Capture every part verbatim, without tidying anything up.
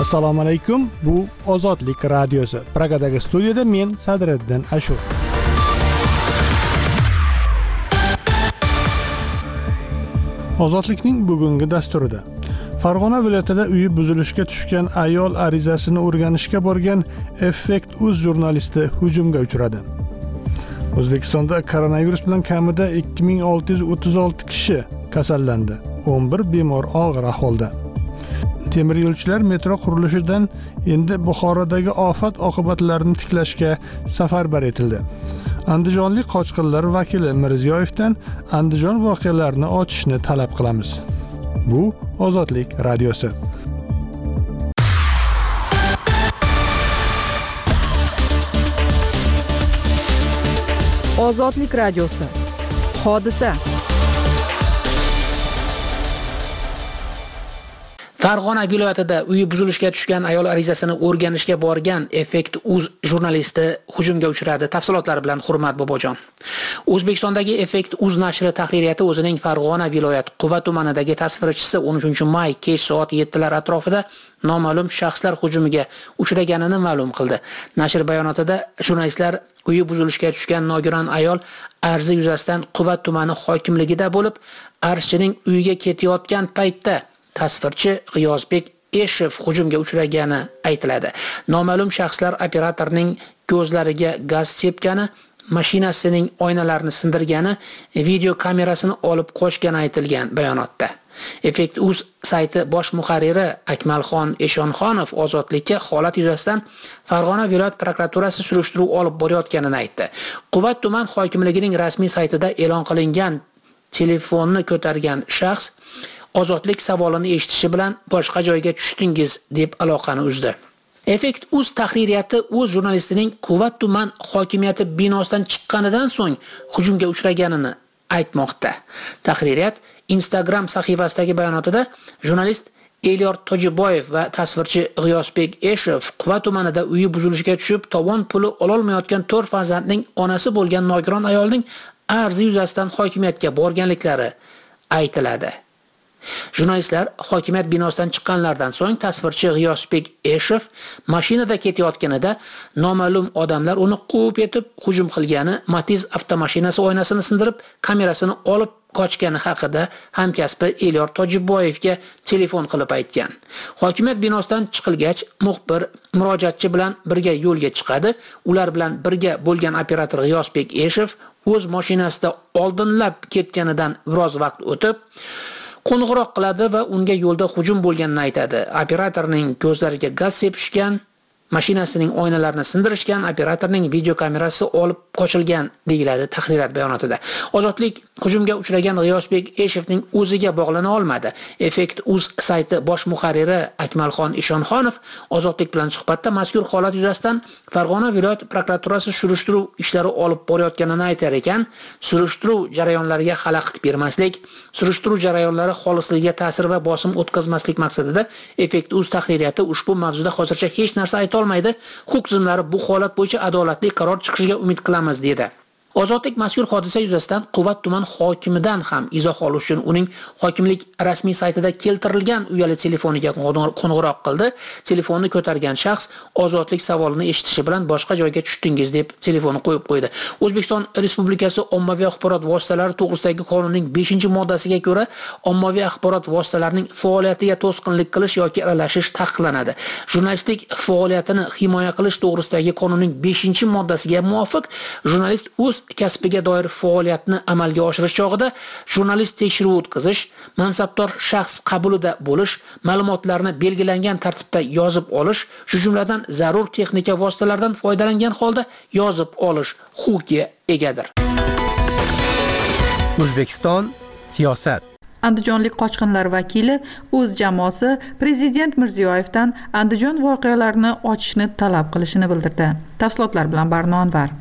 Assalomu alaykum. Bu Ozodlik radiosi. Pragadagi studiyada men Sadriddin Ashur. Ozodlikning bugungi dasturida Farg'ona viloyatida uyi buzilishga tushgan ayol arizasini o'rganishga borgan Effekt.uz jurnalisti hujumga uchradi. O'zbekistonda koronavirus bilan kamida ikki ming olti yuz o'ttiz olti kishi kasallandi. o'n bir bemor og'ir ahvolda. Temir yo'lchilar metro qurilishidan endi Buxorodagi ofat oqibatlarini tiklashga safarbar etildi. Andijonlik qochqinlar vakili Mirziyoyevdan Andijon voqealarini ochishni talab qilamiz. Bu Ozodlik radiosi. Ozodlik radiosi. Hodisa. Farg'ona viloyatida uyi buzilishga tushgan ayol arizasini o'rganishga borgan Effekt.uz jurnalisti hujumga uchradi. Tafsilotlar bilan Hurmat Bobojon. O'zbekistondagi Effekt.uz nashri tahririyati o'zining Farg'ona viloyat Quva tumanidagi tasvirchisi o'n uchinchi may kech soat yettilar atrofida noma'lum shaxslar hujumiga uchraganini ma'lum qildi. Nashr bayonotida jurnalistlar uyi buzilishga tushgan nogiron ayol arzi yuzasidan Quva tumani hokimligida bo'lib, arzchining uyiga ketayotgan paytda tasvirchi G'iyosbek Eshev hujumga uchragani aytiladi. Noma'lum shaxslar operatorning ko'zlariga gaz sepgani, mashinasining oynalarini sindirgani, video kamerasini olib qochgani aytilgan bayonotda. Effekt.uz sayti bosh muharriri Akmalxon Eshonxonov Ozodlikka holat yuzasidan Farg'ona viloyat prokuraturasi surishtiruv olib borayotganini aytdi. Quva tuman hokimligining rasmiy saytida e'lon qilingan telefonni ko'targan shaxs Ozodlik savolini eshitishi bilan boshqa joyga tushdingiz deb aloqani uzdi. Effekt.uz tahririyati o'z jurnalistining Quva tuman hokimiyati binosidan chiqqanidan so'ng hujumga uchraganini aytmoqda. Tahririyat Instagram sahifasidagi bayonotida jurnalist Elyor Tojiboyev va tasvirchi G'iyosbek Eshev Quva tumanida uyi buzilishga tushib, tovon puli ololmayotgan to'rt farzandning onasi bo'lgan nogiron ayolning arzi yuzasidan hokimiyatga borganliklari aytiladi. Jurnalistlar hokimiyat binosidan chiqqanlardan so'ng tasvirchi G'iyosbek Eshev mashinada ketayotganida noma'lum odamlar uni quvib yetib hujum qilgani, Matiz avtomashinasi oynasini sindirib, kamerasini olib qochgani haqida hamkasbi Elyor Tojiboyevga telefon qilib aytgan. Hokimiyat binosidan chiqilgach, muxbir murojaatchi bilan birga yo'lga chiqadi. Ular bilan birga bo'lgan operator G'iyosbek Eshev o'z mashinasida oldinlab ketganidan biroz vaqt o'tib qo'ng'iroq qiladi va unga yo'lda hujum bo'lganini aytadi. Operatorning ko'zlariga gaz sepishgan, mashinasining oynalarini sindirishgan, operatorning video kamerasi olib qochilgan deyiladi tahririyat bayonotida. Ozodlik hujumga uchragan G'iyosbek Eshevning o'ziga bog'lana olmadi. Effekt.uz sayti bosh muharriri Akmalxon Eshonxonov Ozodlik bilan suhbatda mazkur holat yuzasidan Farg'ona viloyat prokuraturasi surishtiruv ishlari olib borayotganini aytar ekan, surishtiruv jarayonlariga xalaqit bermaslik, surishtiruv jarayonlari xolisligiga ta'sir va bosim o'tkazmaslik maqsadida Effekt.uz tahririyati ushbu mavzuda hozircha hech narsa ayta olmaydi. Huquq tizimlari bu holat bo'yicha adolatli qaror chiqishiga umid qilamiz dedi. Ozodlik mazkur hodisa yuzasidan Quva tuman hokimidan ham izoh olish uchun uning hokimlik rasmiy saytida keltirilgan uyali telefoniga qo'ng'iroq qildi. Telefonni ko'targan shaxs Ozodlik savolini eshitishi bilan boshqa joyga tushdingiz deb telefonni qo'yib qo'ydi. O'zbekiston Respublikasi ommaviy axborot vositalari to'g'risidagi qonunning beshinchi moddasiga ko'ra, ommaviy axborot vositalarining faoliyatiga to'sqinlik qilish yoki aralashish taqiqlanadi. Jurnalistlik faoliyatini himoya qilish to'g'risidagi qonunning beshinchi moddasiga muvofiq jurnalist o'z kasbiga doir faoliyatni amalga oshirish chog'ida jurnalist tekshiruv o'tkazish, mansabdor shaxs qabulida bo'lish, ma'lumotlarni belgilangan tartibda yozib olish, shu jumladan zarur texnika vositalaridan foydalangan holda yozib olish huquqiga egadir. O'zbekiston siyosat. Andijonlik qochqinlar vakili o'z jamoasi Prezident Mirziyoyevdan Andijon voqealarini ochishni talab qilishini bildirdi. Tafsilotlar bilan Barno Anvar.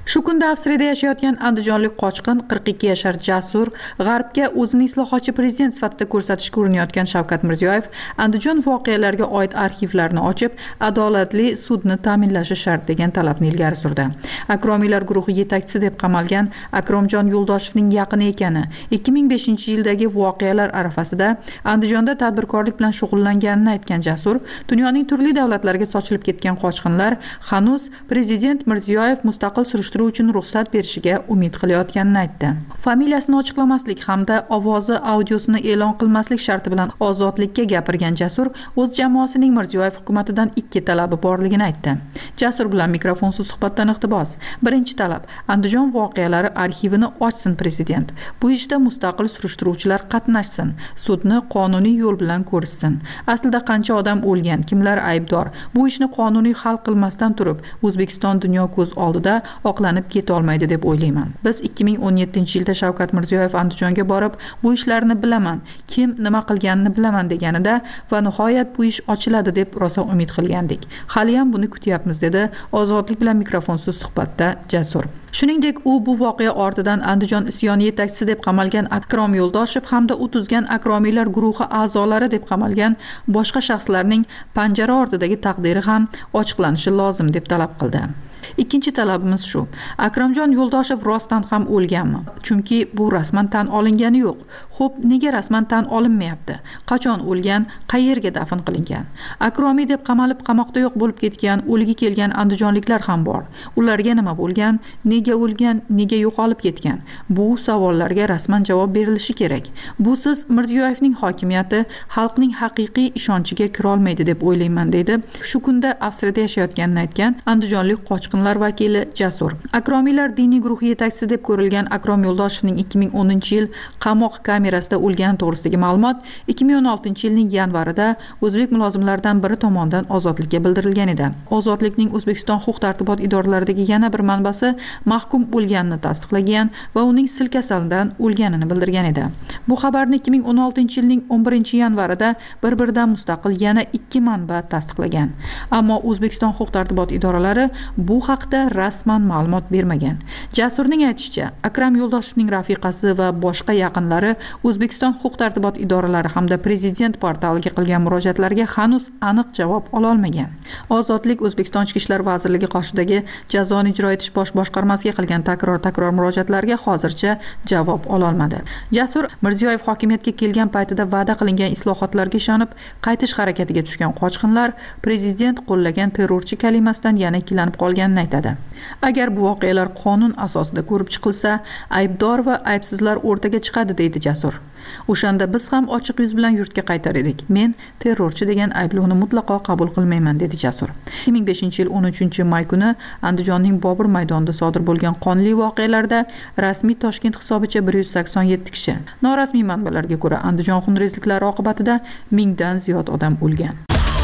Shu kunda Avstriyada yashayotgan andijonlik qochqin qirq ikki yashar Jasur G'arbga o'zini islohotchi prezident sifatida ko'rsatishga urinayotgan Shavkat Mirziyoyev Andijon voqealariga oid arxivlarni ochib, adolatli sudni ta'minlashi shart degan talabni ilgari surdi. Akromiylar guruhi yetakchisi deb qamalgan Akromjon Yo'ldoshevning yaqini ekani ikki ming beshinchi yildagi voqealar arafasida Andijonda tadbirkorlik bilan shug'ullanganini aytgan Jasur, dunyoning turli davlatlariga sochilib ketgan qochqinlar hanuz prezident Mirziyoyev mustaqil surishtiruv uchun ruxsat berishiga umid qilayotganini aytdi. Familiyasini ochiqlamaslik hamda ovozi audiosini e'lon qilmaslik sharti bilan ozodlikka gapirgan Jasur o'z jamoasining Mirziyoyev hukumatidan ikki talabi borligini aytdi. Jasur bilan mikrofonsiz suhbatdan iqtibos. Birinchi talab: Andijon voqealari arxivini ochsin prezident. Bu ishda mustaqil surishtiruvchilar qatnashsin, sudni qonuniy yo'l bilan ko'rishsin. Aslida qancha odam o'lgan, kimlar aybdor? Bu ishni qonuniy hal qilmasdan turib, O'zbekiston dunyo ko'z oldida oqlanib keta olmaydi deb o'ylayman. Biz ikki ming o'n yettinchi yilda Shavkat Mirziyoyev Andijonga borib, bu ishlarni bilaman, kim nima qilganini bilaman deganida va nihoyat bu ish ochiladi deb rosa umid qilgandik. Hali ham buni kutyapmiz dedi Ozodlik bilan mikrofonsiz suhbatda Jasur. Shuningdek, u bu voqea ortidan Andijon isyoni yetakchisi deb qamalgan Akrom Yo'ldoshev hamda u tuzgan akromiylar guruhi a'zolari deb qamalgan boshqa shaxslarning panjara ortidagi taqdiri ham ochiqlanishi lozim deb talab qildi. Ikkinchi talabimiz shu: Akromjon Yo'ldoshev rostdan ham o'lganmi? Chunki bu rasman tan olingani yo'q. Xo'p, nega rasman tan olinmayapti? Qachon o'lgan, qayerga dafn qilingan? Akromiy deb qamalib qamoqda yo'q bo'lib ketgan, o'ligi kelgan andijonliklar ham bor. Ularga nima bo'lgan? Nega o'lgan, nega yo'qolib ketgan? Bu savollarga rasman javob berilishi kerak. Busiz Mirziyoyevning hokimiyati xalqning haqiqiy ishonchiga kira olmaydi deb o'ylayman, dedi shu kunda Avstriyada yashayotganini aytgan andijonlik qochqinlar vakili Jasur. Akromiylar diniy guruhi yetakchisi deb ko'rilgan Akrom Yo'ldoshevning ikki ming o'ninchi yil qamoq kamerasida o'lgani to'g'risidagi ma'lumot ikki ming o'n oltinchi yilning yanvarida o'zbek mulozimlaridan biri tomonidan ozodlikka bildirilgan edi. Ozodlikning O'zbekiston huquq-tartibot idoralaridagi yana bir manbasi mahkum bo'lganini tasdiqlagan va uning sil kasalidan o'lganini bildirgan edi. Bu xabarni ikki ming o'n oltinchi yilning o'n birinchi yanvarida bir-biridan mustaqil yana ikki manba tasdiqlagan. Ammo O'zbekiston huquq-tartibot idoralari bu haqda rasman ma'lumot bermagan. Jasurning aytishicha, Akrom Yo'ldoshevning rafiqasi va boshqa yaqinlari O'zbekiston huquq-tartibot idoralari hamda prezident portaliga qilgan murojaatlarga hanuz aniq javob ola olmagan. Ozodlik O'zbekiston Ichki ishlar vazirligi qoshidagi jazoni ijro etish bosh boshqarmasiga qilgan takror-takror murojaatlarga hozircha javob ola olmadi. Jasur Mirziyoyev hokimiyatga kelgan paytida va'da qilingan islohotlarga ishonib qaytish harakatiga tushgan qochqinlar prezident qo'llagan terrorchi kalimasidan yana ikkilanib qolganini aytadi. Agar bu voqealar qonun asosida ko'rib chiqilsa, aybdor va aybsizlar o'rtaga chiqadi, deydi Jasur. O'shanda biz ham ochiq yuz bilan yurtga qaytar edik. Men terrorchi degan ayblovni mutlaqo qabul qilmayman, dedi Jasur. ikki ming beshinchi yil o'n uchinchi may kuni Andijonning Bobur maydonida sodir bo'lgan qonli voqealarda rasmiy Toshkent hisobicha bir yuz sakson yetti kishi, norasmiy manbalarga ko'ra Andijon xunrezliklari oqibatida mingdan ziyod odam o'lgan.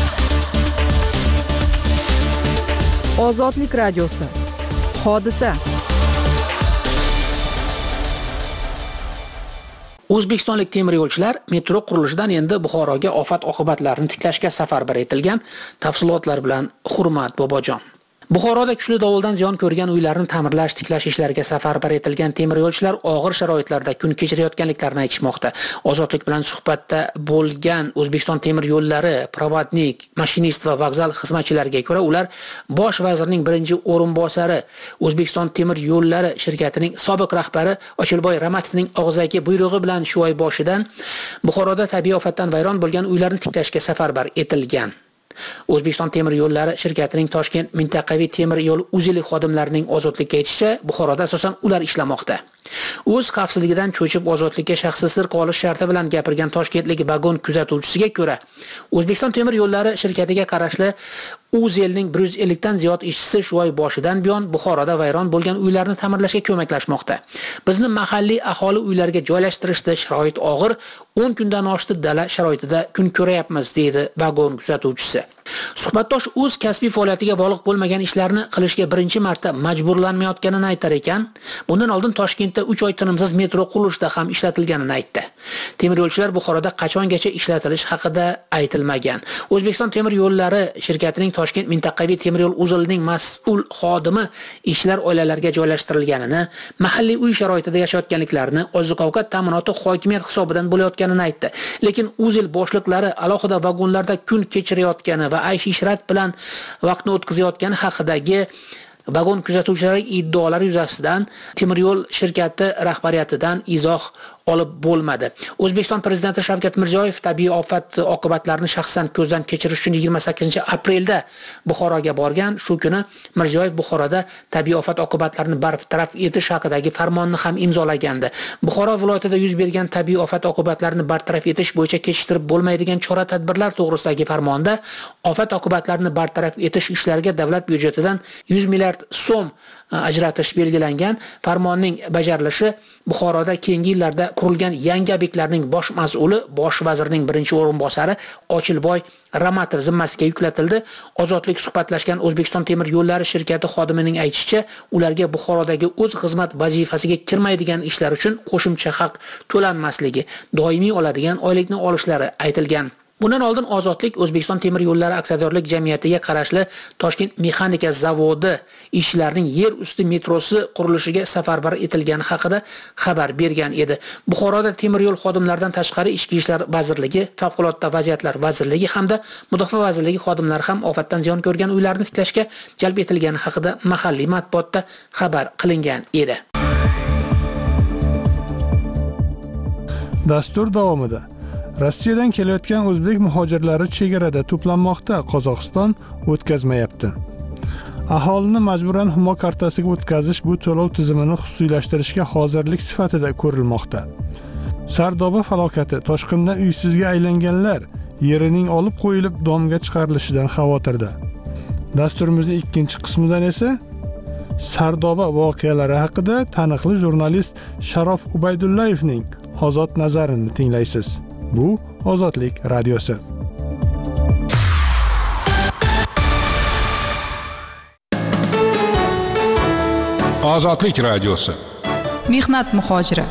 Ozodlik radiosi. Hodisa. O'zbekistonlik temir yo'lchilar metro qurilishidan endi Buxoroga ofat oqibatlarini tiklashga safarbar etilgan. Tafsilotlar bilan Hurmat Bobojon. Buxoroda kuchli dovuldan ziyon ko'rgan uylarni ta'mirlash, tiklash ishlariga safarbar etilgan temir yo'lchilar og'ir sharoitlarda kun kechirayotganliklarini aytishmoqda. Ozodlik bilan suhbatda bo'lgan O'zbekiston temir yo'llari provodnik, mashinist va vokzal xizmatchilariga ko'ra, ular bosh vazirning birinchi o'rinbosari, O'zbekiston temir yo'llari shirkatining sobiq rahbari Ochilboy Ramatovning og'zaki buyrug'i bilan shu oy boshidan Buxoroda tabiiy ofatdan vayron bo'lgan uylarni tiklashga safarbar etilgan. O'zbekiston temir yo'llari shirkatining Toshkent mintaqaviy temir yo'l uzili xodimlarining ozodlikka aytishicha, Buxoroda asosan ular ishlamoqda. O'z xavfsizligidan cho'chib ozodlikka shaxsiy sir qolish sharti bilan gapirgan toshkentlik vagon kuzatuvchisiga ko'ra, O'zbekiston temir yo'llari shirkatiga qarashli Uzelning bir yuz ellik dan ziyod ishchisi shu oy boshidan buyon Buxoroda vayron bo'lgan uylarni ta'mirlashga ko'maklashmoqda. Bizni mahalliy aholi uylariga joylashtirishda sharoit og'ir, o'n kundan oshdi dala sharoitida kun ko'rayapmiz, deydi vagon kuzatuvchisi. Suhbatdosh o'z kasbiy faoliyatiga bog'liq bo'lmagan ishlarni qilishga birinchi marta majburlanmayotganini aytar ekan, bundan oldin Toshkentda uch oy tinimsiz metro qurilishida ham ishlatilganini aytdi. Temir yo'lchilar Buxoroda qachongacha ishlatilish haqida aytilmagan. O'zbekiston temir yo'llari shirkatining Toshkent mintaqaviy temir yo'l uzilining mas'ul xodimi ishlar oilalarga joylashtirilganini, mahalliy uy sharoitida yashayotganliklarini, oziq-ovqat ta'minoti hokimiyat hisobidan bo'layotganini aytdi. Lekin Uzil boshliqlari alohida vagonlarda kun kechirayotgani va aysh-ishrat bilan vaqtni o'tkazayotgani haqidagi vagon kuzatuvchilari iddaolari yuzasidan temir yo'l shirkati rahbariyatidan izoh olib bo'lmadi. O'zbekiston prezidenti Shavkat Mirziyoyev tabiiy ofat oqibatlarini shaxsan ko'zdan kechirish uchun yigirma sakkizinchi aprelda Buxoroga borgan. Shu kuni Mirziyoyev Buxoroda tabiiy ofat oqibatlarini bartaraf etish haqidagi farmonni ham imzolagandi. Buxoro viloyatida yuz bergan tabiiy ofat oqibatlarini bartaraf etish bo'yicha kechiktirib bo'lmaydigan chora-tadbirlar to'g'risidagi farmonda ofat oqibatlarini bartaraf etish ishlariga davlat byudjetidan yuz milliard so'm ajratish belgilangan. Farmonning bajarilishi Buxoroda keyingi yillarda qurilgan yangi obyektlarning bosh mas'uli bosh vazirning birinchi o'rinbosari Ochilboy Ramatov zimmasiga yuklatildi. Ozodlik suhbatlashgan O'zbekiston temir yo'llari shirkati xodimining aytishicha, ularga Buxorodagi o'z xizmat vazifasiga kirmaydigan ishlar uchun qo'shimcha haq to'lanmasligi, doimiy oladigan oylikni olishlari aytilgan. Bundan oldin Ozodlik O'zbekiston temir yo'llari aksiyadorlik jamiyatiga qarashli Toshkent mexanika zavodi ishlarining yer usti metrosi qurilishiga safarbar etilgani haqida xabar bergan edi. Buxoroda temir yo'l xodimlaridan tashqari Ichki ishlar vazirligi, Favqulodda vaziyatlar vazirligi hamda Mudofaa vazirligi xodimlari ham ofatdan ziyon ko'rgan uylarni tiklashga jalb etilgani haqida mahalliy matbuotda xabar qilingan edi. Dastur davomida Rossiyadan kelayotgan o'zbek muhojirlari chegarada to'planmoqda, Qozog'iston o'tkazmayapti. Aholini majburan Humo kartasiga o'tkazish bu to'lov tizimini xususiylashtirishga hozirlik sifatida ko'rilmoqda. Sardoba falokati toshqindan uysizga aylanganlar yerining olib qo'yilib domga chiqarilishidan xavotirda. Dasturimizning ikkinchi qismidan esa Sardoba voqealari haqida taniqli jurnalist Sharof Ubaydullayevning ozod nazarini tinglaysiz. Bu Ozodlik radiosi. Ozodlik radiosi. Mehnat muhojiri.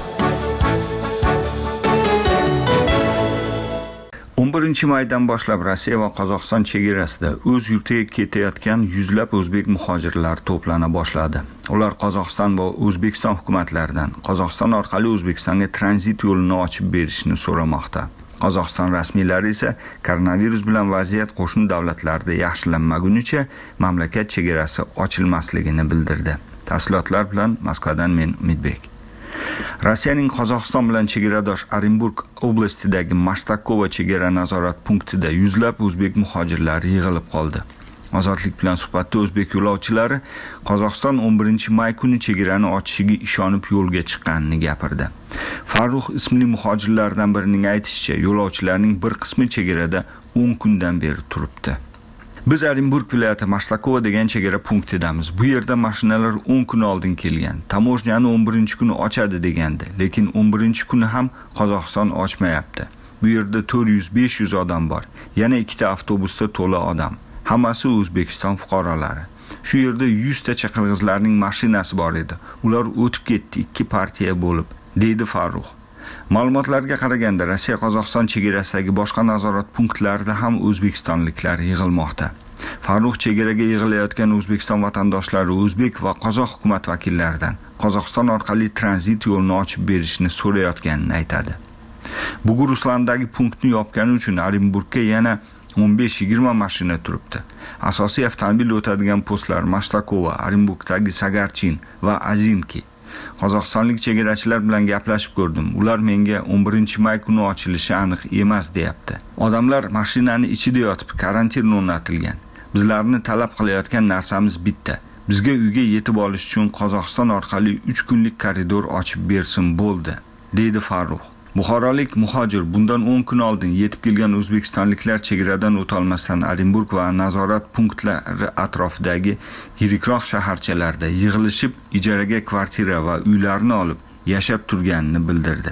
o'n birinchi maydan boshlab Rossiya va Qozog'iston chegarasida o'z yurtiga ketayotgan yuzlab o'zbek muhojirlar to'plana boshladi. Ular Qozog'iston va O'zbekiston hukumatlaridan Qozog'iston orqali O'zbekistonga tranzit yo'lini ochib berishni so'ramoqda. Qozog'iston rasmiylari esa koronavirus bilan vaziyat qo'shni davlatlarda yaxshilanmagunicha mamlakat chegarasi ochilmasligini bildirdi. Tafsilotlar bilan Moskvadan men Umidbek. Rossiyaning Qozog'iston bilan chegaradosh Orenburg oblastidagi Mashtakova chegara nazorat punktida yuzlab o'zbek muhojirlar yig'ilib qoldi. Ozodlik bilan suhbatda o'zbek yo'lovchilari Qozog'iston o'n birinchi may kuni chegarani ochishiga ishonib yo'lga chiqqanini gapirdi. Farruh ismli muhojirlardan birining aytishicha, yo'lovchilarning bir qismi chegarada o'n kundan beri turibdi. Biz Orenburg viloyati Mashtakova degan chegara punktidamiz. Bu yerda mashinalar o'n kun oldin kelgan. Tamojnyani o'n birinchi kuni ochadi degandi, lekin o'n birinchi kuni ham Qozog'iston ochmayapti. Bu yerda to'rt yuz besh yuz odam bor. Yana ikkita avtobusda to'la odam. Hammasi O'zbekiston fuqarolari. Shu yerda yuz tacha qirg'izlarning mashinasi bor edi. Ular o'tib ketdi ikki partiya bo'lib, deydi Farruh. Ma'lumotlarga qaraganda Rossiya Qozog'iston chegarasidagi boshqa nazorat punktlarida ham o'zbekistonliklar yig'ilmoqda. Farruh chegaraga yig'ilayotgan O'zbekiston vatandoshlari o'zbek va qozoq hukumat vakillaridan Qozog'iston orqali tranzit yo'lini ochib berishni so'rayotganini aytadi. Buguruslandagi punktni yopgani uchun Orenburgga yana o'n besh yigirma mashina turibdi. Asosiy avtomobil o'tadigan postlar Mashtakova, Orenburgdagi Sagarchin va Azinki. Qozog'istonlik chegarachilar bilan gaplashib ko'rdim. Ular menga o'n birinchi may kuni ochilishi aniq emas deyapti. Odamlar mashinani ichida yotib karantin o'rnatilgan. Bizlarni talab qilayotgan narsamiz bitta. Bizga uyga yetib olish uchun Qozog'iston orqali uch kunlik koridor ochib bersin bo'ldi, deydi Farruh. Buxorolik muhojir bundan o'n kun oldin yetib kelgan o'zbekistonliklar chegaradan o'tolmasdan Orenburg va nazorat punktlari atrofidagi yirikroq shaharchalarda yig'ilishib ijaraga kvartira va uylarni olib yashab turganini bildirdi.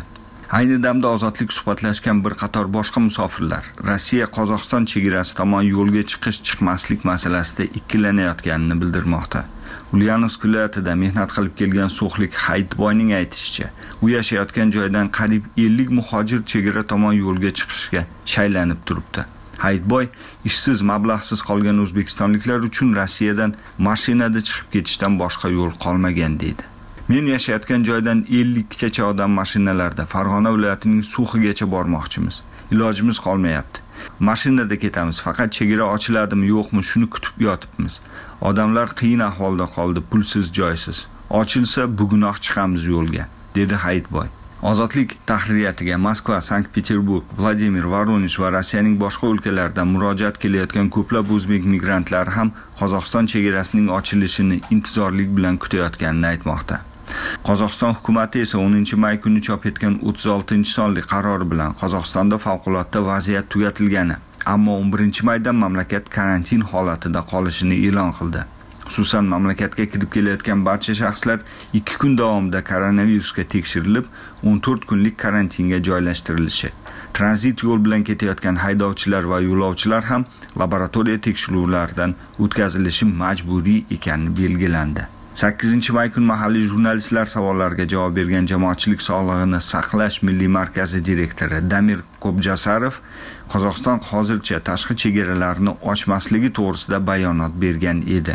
Ayni damda ozodlik suhbatlashgan bir qator boshqa musofirlar Rossiya Qozog'iston chegarasi tomon yo'lga chiqish chiqmaslik masalasida ikkilanayotganini bildirmoqda. Ulyanovsk viloyatida mehnat qilib kelgan So'xlik Hayitboyning aytishicha, u yashayotgan joydan qariyb ellik muhojir chegara tomon yo'lga chiqishga shaylanib turibdi. Hayitboy ishsiz, mablag'siz qolgan o'zbekistonliklar uchun Rossiyadan mashinada chiqib ketishdan boshqa yo'l qolmagan deydi. Men yashayotgan joydan ellik gacha odam mashinalarda Farg'ona viloyatining Suxigacha bormoqchimiz. Ilojimiz qolmayapti. Mashinada ketamiz, faqat chegara ochiladimi yo'qmi shuni kutib yotibmiz. Odamlar qiyin ahvolda qoldi, pulsiz, joysiz. Ochilsa bugunoq chiqamiz yo'lga, dedi Hayitboy. Ozodlik tahririyatiga Moskva, Sankt-Peterburg, Vladimir, Voronezh va Rossiyaning boshqa o'lkalaridan murojaat kelayotgan ko'plab o'zbek migrantlari ham Qozog'iston chegarasining ochilishini intizorlik bilan kutayotganini aytmoqda. Qozog'iston hukumatı esa o'ninchi may kuni chop etgan o'ttiz oltinchi sonli qarori bilan Qozog'istonda favqulodda vaziyat tugatilgani, ammo o'n birinchi maydan mamlakat karantin holatida qolishini e'lon qildi. Xususan, mamlakatga kirib kelayotgan barcha shaxslar ikki kun davomida koronavirusga tekshirilib, o'n to'rt kunlik karantinga joylashtirilishi. Tranzit yo'l bilan ketayotgan haydovchilar va yo'lovchilar ham laboratoriya tekshiruvlaridan o'tkazilishi majburiy ekani belgilandi. sakkizinchi may kuni mahalliy jurnalistlar savollariga javob bergan Jamoatchilik sog'lig'ini saqlash milliy markazi direktori Damir Qobjasarov Qozog'iston hozircha tashqi chegaralarni ochmasligi to'g'risida bayonot bergan edi.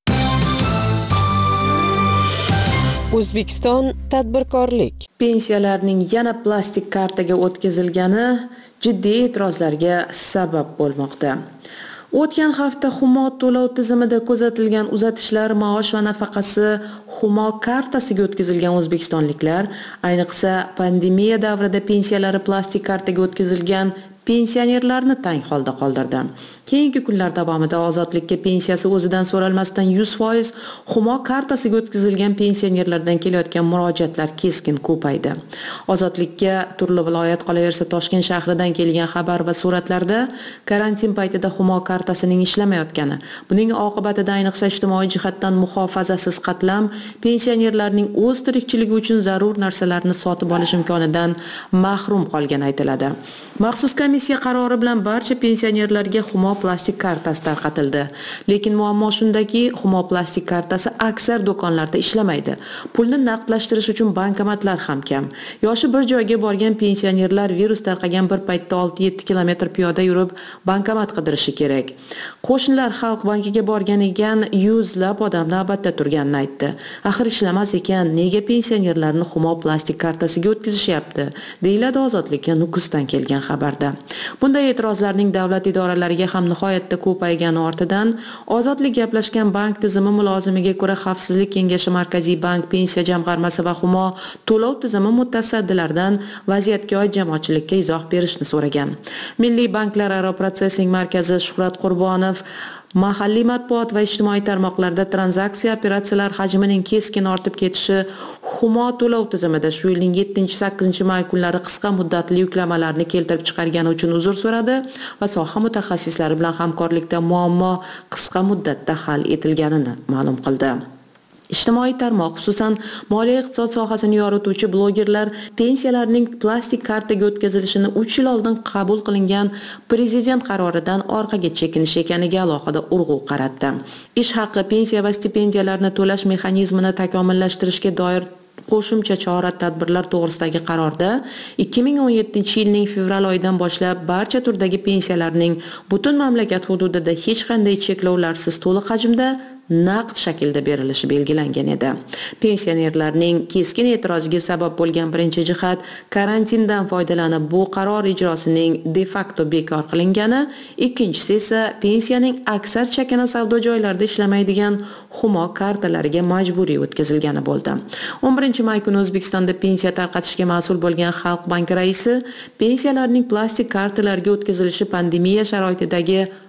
O'zbekiston tadbirkorlik. Pensiyalarning yana plastik kartaga o'tkazilgani jiddiy e'tirozlarga sabab bo'lmoqda. O'tgan hafta Humo to'lov tizimida kuzatilgan uzatishlar, maosh va nafaqasi Humo kartasiga o'tkazilgan o'zbekistonliklar, ayniqsa pandemiya davrida pensiyalari plastik kartaga o'tkazilgan pensionerlarni tang holda qoldirdi. Keyingi kunlar davomida ozodlikka pensiyasi o'zidan so'ralmasdan yuz foiz Humo kartasiga o'tkazilgan pensionerlardan kelayotgan murojaatlar keskin ko'paydi. Ozodlikka turli viloyat, qolaversa Toshkent shahridan kelgan xabar va suratlarda karantin paytida Humo kartasining ishlamayotgani, buning oqibatida ayniqsa ijtimoiy jihatdan muhofazasiz qatlam pensionerlarning o'z tirikchiligi uchun zarur narsalarni sotib olish imkonidan mahrum qolgani aytiladi. Maxsus komissiya qarori bilan barcha pensionerlarga Humo plastik kartasi tarqatildi. Lekin muammo shundaki, Humo plastik kartasi aksar do'konlarda ishlamaydi. Pulni naqdlashtirish uchun bankomatlar ham kam. Yoshi bir joyga borgan pensionerlar virus tarqagan bir paytda olti yetti kilometr piyoda yurib bankomat qidirishi kerak. Qo'shnilar Xalq bankiga borgan ekan, yuzlab odam navbatda turganini aytdi. Axir ishlamas ekan, nega pensionerlarni Humo plastik kartasiga o'tkazishyapti? Deyiladi Ozodlikka Nukusdan kelgan xabarda. Bunday e'tirozlarning davlat idoralariga ham nihoyatda ko'paygani ortidan Ozodlik gaplashgan bank tizimi mulozimiga ko'ra Xavfsizlik kengashi Markaziy bank, Pensiya jamg'armasi va Humo to'lov tizimi mutasaddilaridan vaziyatga oid jamoatchilikka izoh berishni so'ragan. Milliy banklararo protsessing markazi Shuhrat Qurbonov mahalliy matbuot va ijtimoiy tarmoqlarda tranzaksiya operatsiyalar hajmining keskin ortib ketishi Humo to'lov tizimida shu yilning yettinchi sakkizinchi may kunlari qisqa muddatli yuklamalarni keltirib chiqargani uchun uzr so'radi va soha mutaxassislari bilan hamkorlikda muammo qisqa muddatda hal etilganini ma'lum qildi. Ijtimoiy tarmoq, xususan moliya iqtisod sohasini yorituvchi blogerlar pensiyalarning plastik kartaga o'tkazilishini uch yil oldin qabul qilingan prezident qaroridan orqaga chekinish ekaniga alohida urg'u qaratdi. Ish haqi, pensiya va stipendiyalarni to'lash mexanizmini takomillashtirishga doir qo'shimcha chora-tadbirlar to'g'risidagi qarorda ikki ming o'n yettinchi yilning fevral oyidan boshlab barcha turdagi pensiyalarning butun mamlakat hududida hech qanday cheklovlarsiz to'liq hajmda naqd shaklda berilishi belgilangan edi. Pensionerlarning keskin e'tiroziga sabab bo'lgan birinchi jihat karantindan foydalanib bu qaror ijrosining de facto bekor qilingani, ikkinchisi esa pensiyaning aksar chakana savdo joylarida ishlamaydigan Humo kartalariga majburiy o'tkazilgani bo'ldi. o'n birinchi may kuni O'zbekistonda pensiya tarqatishga mas'ul bo'lgan Xalq banki raisi pensiyalarning plastik kartalarga o'tkazilishi pandemiya sharoitidagi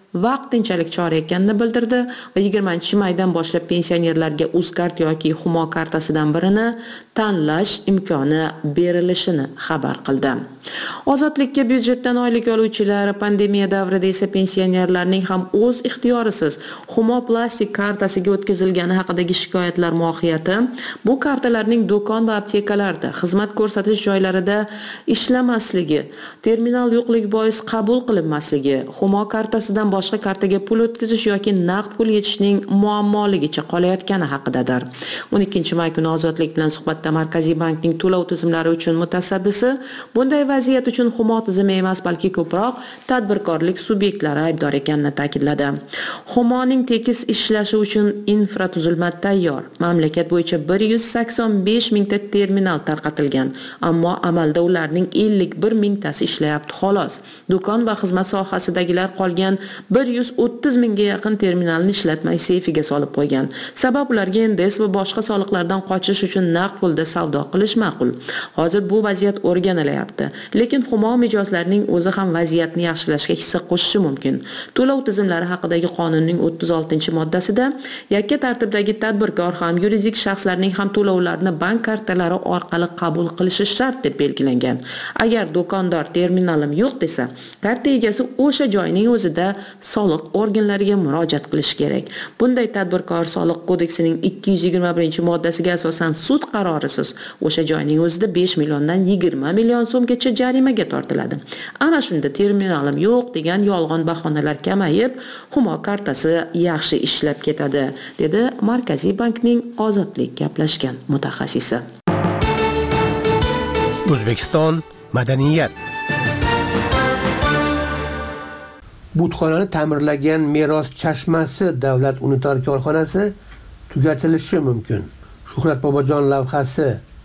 vaqtinchalik chora ekanini bildirdi va yigirmanchi maydan boshlab pensionerlarga Uzkart yoki Humo kartasidan birini tanlash imkoni berilishini xabar qildi. Ozodlikka byudjetdan oylik oluvchilar, pandemiya davrida esa pensionerlarning ham o'z ixtiyorisiz Humo plastik kartasiga o'tkazilgani haqidagi shikoyatlar mohiyati bu kartalarning do'kon va aptekalarda, xizmat ko'rsatish joylarida ishlamasligi, terminal yo'qligi bois qabul qilinmasligi, Humo kartasidan boshqa kartaga pul o'tkazish yoki naqd pul yetishning muammoligicha qolayotgani haqidadir. o'n ikkinchi may kuni Ozodlik bilan suhbatda Markaziy bankning to'lov tizimlari uchun mutasaddisi bunday vaziyat uchun Humo tizimi emas, balki ko'proq tadbirkorlik subyektlari aybdor ekanini ta'kidladi. Humoning tekis ishlashi uchun infratuzilma tayyor. Mamlakat bo'yicha bir yuz sakson besh mingta terminal tarqatilgan, ammo amalda ularning ellik bir mingtasi ishlayapti xolos. Do'kon va xizmat sohasidagilar qolgan bir yuz o'ttiz mingga yaqin terminalni ishlatmay seyfiga solib qo'ygan. Sabab ularga N D S va boshqa soliqlardan qochish uchun naqd pulda savdo qilish ma'qul. Hozir bu vaziyat o'rganilyapti, lekin Humo mijozlarining o'zi ham vaziyatni yaxshilashga hissa qo'shishi mumkin. To'lov tizimlari haqidagi qonunning o'ttiz oltinchi moddasida yakka tartibdagi tadbirkor ham yuridik shaxslarning ham to'lovlarni bank kartalari orqali qabul qilishi shart deb belgilangan. Agar do'kondor terminalim yo'q desa, karta egasi o'sha joyning o'zida soliq organlariga murojaat qilish kerak. Bunday tadbirkor soliq kodeksining ikki yuz yigirma birinchi moddasiga asosan sud qarorisiz o'sha joyning o'zida besh milliondan yigirma million so'mgacha jarimaga tortiladi. Ana shunda terminalim yo'q degan yolg'on bahonalar kamayib, Humo kartasi yaxshi ishlab ketadi, dedi Markaziy bankning Ozodlik gaplashgan mutaxassisi. O'zbekiston madaniyat. Butxonani ta'mirlagan Meros chashmasi davlat unitar korxonasi tugatilishi mumkin. Shuhrat Bobojon lavhasi.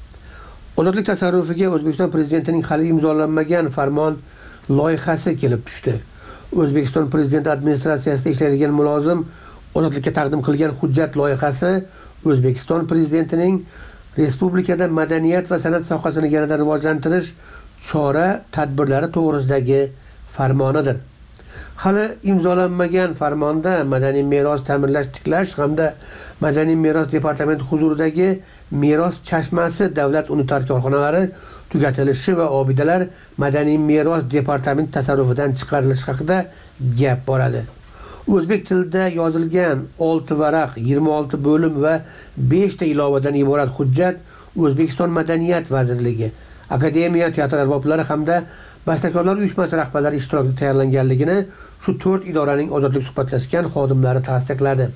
Ozodlik tasarrufiga O'zbekiston prezidentining hali imzolanmagan farmon loyihasi kelib tushdi. O'zbekiston prezidenti administratsiyasida ishlaydigan mulozim Ozodlikka taqdim qilgan hujjat loyihasi O'zbekiston prezidentining respublikada madaniyat va san'at sohasini yanada rivojlantirish chora-tadbirlari to'g'risidagi farmonidir. Hali imzolanmagan farmonda madaniy meros ta'mirlash, tiklash hamda madaniy meros departamenti huzuridagi Meros chashmasi davlat unitar korxonalari tugatilishi va obidalar madaniy meros departamenti tasarrufidan chiqarilishi haqida gap boradi. O'zbek tilida yozilgan olti varaq, yigirma olti bo'lim va besh ta ilovadan iborat hujjat O'zbekiston Madaniyat vazirligi, akademiya, teatr arboblari hamda bastakorlar uyushmasi rahbarlari ishtirokida tayyorlanganligini shu to'rt idoraning ozodlik suhbatlashgan xodimlari tasdiqladi.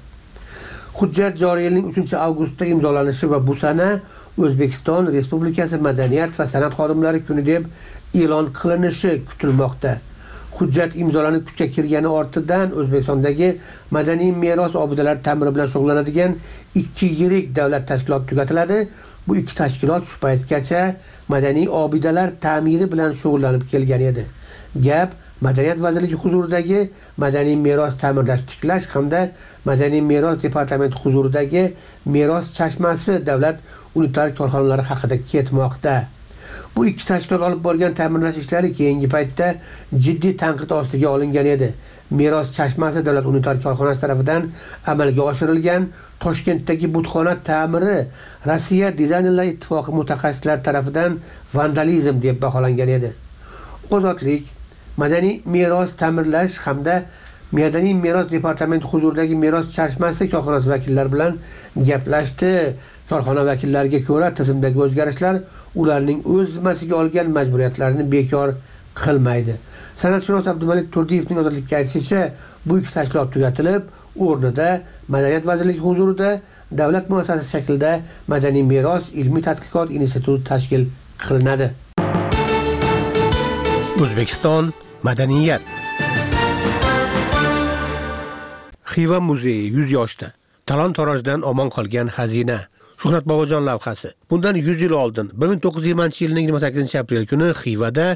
Hujjat joriy yilning uchinchi avgustda imzolanishi va bu sana O'zbekiston Respublikasi Madaniyat va san'at xodimlari kuni deb e'lon qilinishi kutilmoqda. Hujjat imzolanib kuchga kirgani ortidan O'zbekistondagi madaniy meros obidalari ta'miri bilan shug'ullanadigan ikki yirik davlat tashkiloti tugatiladi. Bu ikki tashkilot shu paytgacha madaniy obidalar ta'miri bilan shug'ullanib kelgan edi. Gap Madaniyat vazirligi huzuridagi madaniy meros ta'mirlash, tiklash hamda madaniy meros departamenti huzuridagi Meros chashmasi davlat unitar korxonalari haqida ketmoqda. Bu ikki tashkilot olib borgan ta'mirlash ishlari keyingi paytda jiddiy tanqid ostiga olingan edi. Meros chashmasi davlat unitar korxonasi tomonidan amalga oshirilgan Toshkentdagi butxona ta'miri Rossiya dizaynerlar ittifoqi mutaxassislari tomonidan vandalizm deb baholangan edi. Ozodlik madaniy meros ta'mirlash hamda madaniy meros departamenti huzuridagi Meros chashmasi korxonasi vakillari bilan gaplashdi. Korxona vakillariga ko'ra, tizimdagi o'zgarishlar ularning o'z zimmasiga olgan majburiyatlarini bekor qilmaydi. San'atshunos Abdumalik Turdiyevning Ozodlikka aytishicha, bu ikki tashkilot tugatilib, o'rnida Madaniyat vazirligi huzurida davlat muassasasi shaklida Madaniy meros ilmiy tadqiqot instituti tashkil qilinadi. O'zbekiston madaniyat. Xiva muzeyi yuz yoshda. Talon-torojdan omon qolgan xazina. Shuhrat Bobojon lavhasi. Bundan yuz yil oldin bir ming to'qqiz yuz yigirmanchi yilning yigirma sakkizinchi aprel kuni Xivada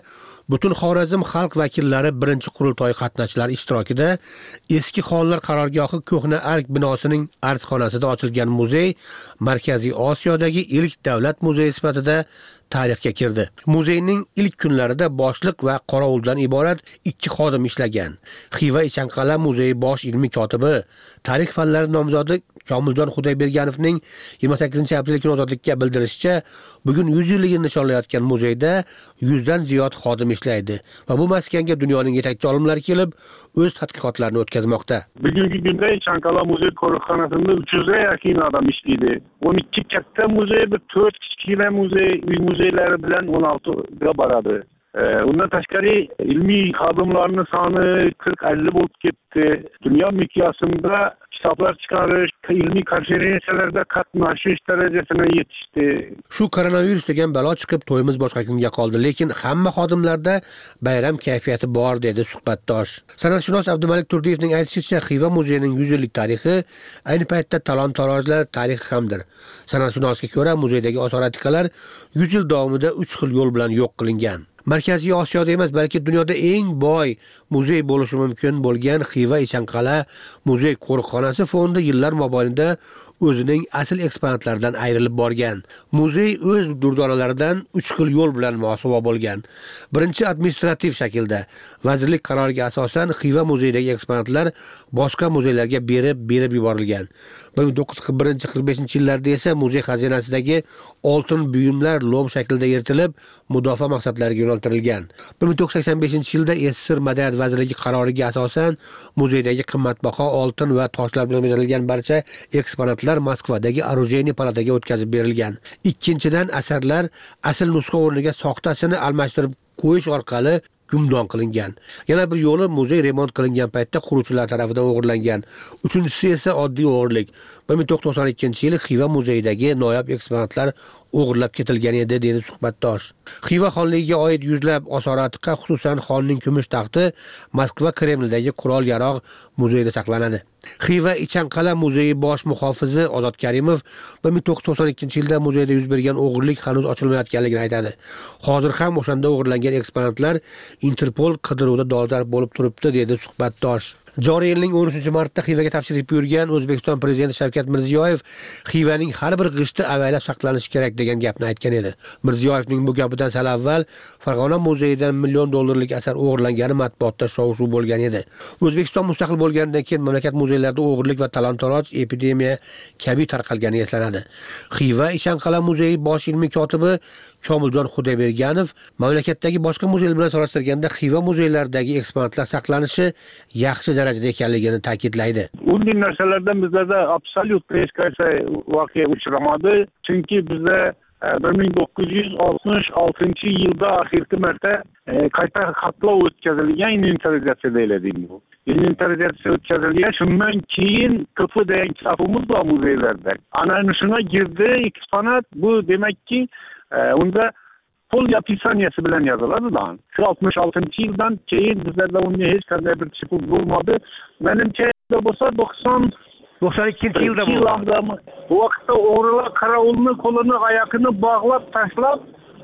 Butun Xorazm xalq vakillari birinchi qurultoy qatnashchilari ishtirokida eski xonlar qarorgohi Ko'hna Ark binosining arzxonasida ochilgan muzey Markaziy Osiyodagi ilk davlat muzeyi sifatida tarixga kirdi. Muzeyning ilk kunlarida boshliq va qorovuldan iborat ikki xodim ishlagan. Xiva Ichanqal'a muzeyi bosh ilmiy kotibi, tarix fanlari nomzodi Komiljon Xudoyberganovning yigirma sakkizinchi aprel kuni ozodlikka bildirishicha, bugun yuz yilligini nishonlayotgan muzeyda yuzdan ziyod xodim ishlaydi va bu maskanga dunyoning yetakchi olimlari kelib, o'z tadqiqotlarini o'tkazmoqda. Bugungi kunda Ichanqal'a muzey qo'riqxonasida uch yuzga yaqin odam ishlaydi. o'n ikki katta muzey, bir to'rt kichkina muzey, uy muzeylari bilan o'n oltiga boradi. Undan tashqari ilmiy xodimlarning soni qirq ellik bo'lib ketdi. Dunyo miqyosida kitoblar chiqarish, ilmiy konferensiyalarda qatnashish darajasiga yetishdi. Shu koronavirus degan balo chiqib to'yimiz boshqa kunga qoldi, lekin hamma xodimlarda bayram kayfiyati bor dedi suhbatdosh. San'atshunos Abdumalik Turdiyevning aytishicha, Xiva muzeyining yuz yillik tarixi ayni paytda talon-torojlar tarixi hamdir. San'atshunosga ko'ra, muzeydagi osoratiqalar yuz yil davomida uch xil yo'l bilan yo'q qilingan. Markaziy Osiyoda emas, balki dunyoda eng boy muzey bo'lishi mumkin bo'lgan Xiva Ichanqal'a muzey qo'riqxonasi fondi yillar mobaynida o'zining asl eksponatlaridan ayrilib borgan. Muzey o'z durdonalaridan uch xil yo'l bilan muhosaba bo'lgan. Birinchi administrativ shaklda, vazirlik qaroriga asosan Xiva muzeyidagi eksponatlar boshqa muzeylarga berib berib yuborilgan. bir ming to'qqiz yuz qirq birinchi qirq beshinchi yillarda esa muzey xazinasidagi oltin buyumlar lom shaklida yeritilib, mudofaa maqsadlariga yo'naltirilgan. bir ming to'qqiz yuz sakson beshinchi yilda SSR Madaniyat vazirligi qaroriga asosan muzeydagi qimmatbaho oltin va toshlar bilan bezatilgan barcha eksponatlar Moskvadagi Orujeniy palataga o'tkazib berilgan. Ikkinchidan, asarlar asl nusxa o'rniga soxtasini almashtirib qo'yish orqali gumdon qilingan. Yana bir yo'li muzey remont qilingan paytda quruvchilar tomonidan o'g'irlangan. Uchinchisi esa oddiy o'g'irlik. bir ming to'qqiz yuz to'qson ikkinchi yili Xiva muzeyidagi noyob eksponatlar o'g'irlab ketilgan edi, dedi suhbatdosh. Xiva xonligiga oid yuzlab osoratiqa, xususan xonning kumush taxti Moskva Kremlidagi qurol-yarog' muzeyida saqlanadi. Xiva Ichanqal'a muzeyi bosh muhofizi Ozod Karimov bir ming to'qqiz yuz to'qson ikkinchi yilda muzeyda yuz bergan o'g'irlik hanuz ochilmayotganligini aytadi. Hozir ham o'shanda o'g'irlangan eksponatlar Interpol qidiruvida dolzarb bo'lib turibdi, dedi suhbatdosh. Joriy yilning o'n uchinchi martda Xivaga tashrif buyurgan O'zbekiston prezidenti Shavkat Mirziyoyev Xivaning har bir g'ishti avaylab saqlanishi kerak degan gapni aytgan edi. Mirziyoyevning bu gapidan sal avval Farg'ona muzeyidan million dollarlik asar o'g'irlangani matbuotda shov-shuv bo'lgan edi. O'zbekiston mustaqil bo'lganidan keyin mamlakat muzeylarida o'g'irlik va talon-toroj epidemiya kabi tarqalgani eslanadi. Xiva Ichanqal'a muzeyi bosh ilmiy kotibi Komiljon Xudoyberganov mamlakatdagi boshqa muzeylar bilan solishtirganda Xiva muzeylaridagi eksponatlar saqlanishi yaxshi darajada ekanligini ta'kidlaydi. Bunday narsalardan bizlarda absolyut hech qaysi voqea uchramadi, chunki bizda bir ming to'qqiz yuz oltmish oltinchi yilda oxirgi marta qayta xatlov o'tkazilgan, inventarizatsiya deyiladi bu. Inventarizatsiya o'tkazilgan, shundan keyin K F degan kitobimiz bor muzeylarda. Ana shuna girdi eksponat, bu demakki unda pol yapisaniyasi bilan yoziladi da. Shu oltmish oltinchi yildan keyin bizlarda unga hech qanday bir chiqib bo'lmadi. Menimcha bo'lsa to'qson to'qson ikkinchi yilda bo'ldi. Bu vaqtda o'g'rilar qarovulni qo'lini oyoqini bog'lab tashlab,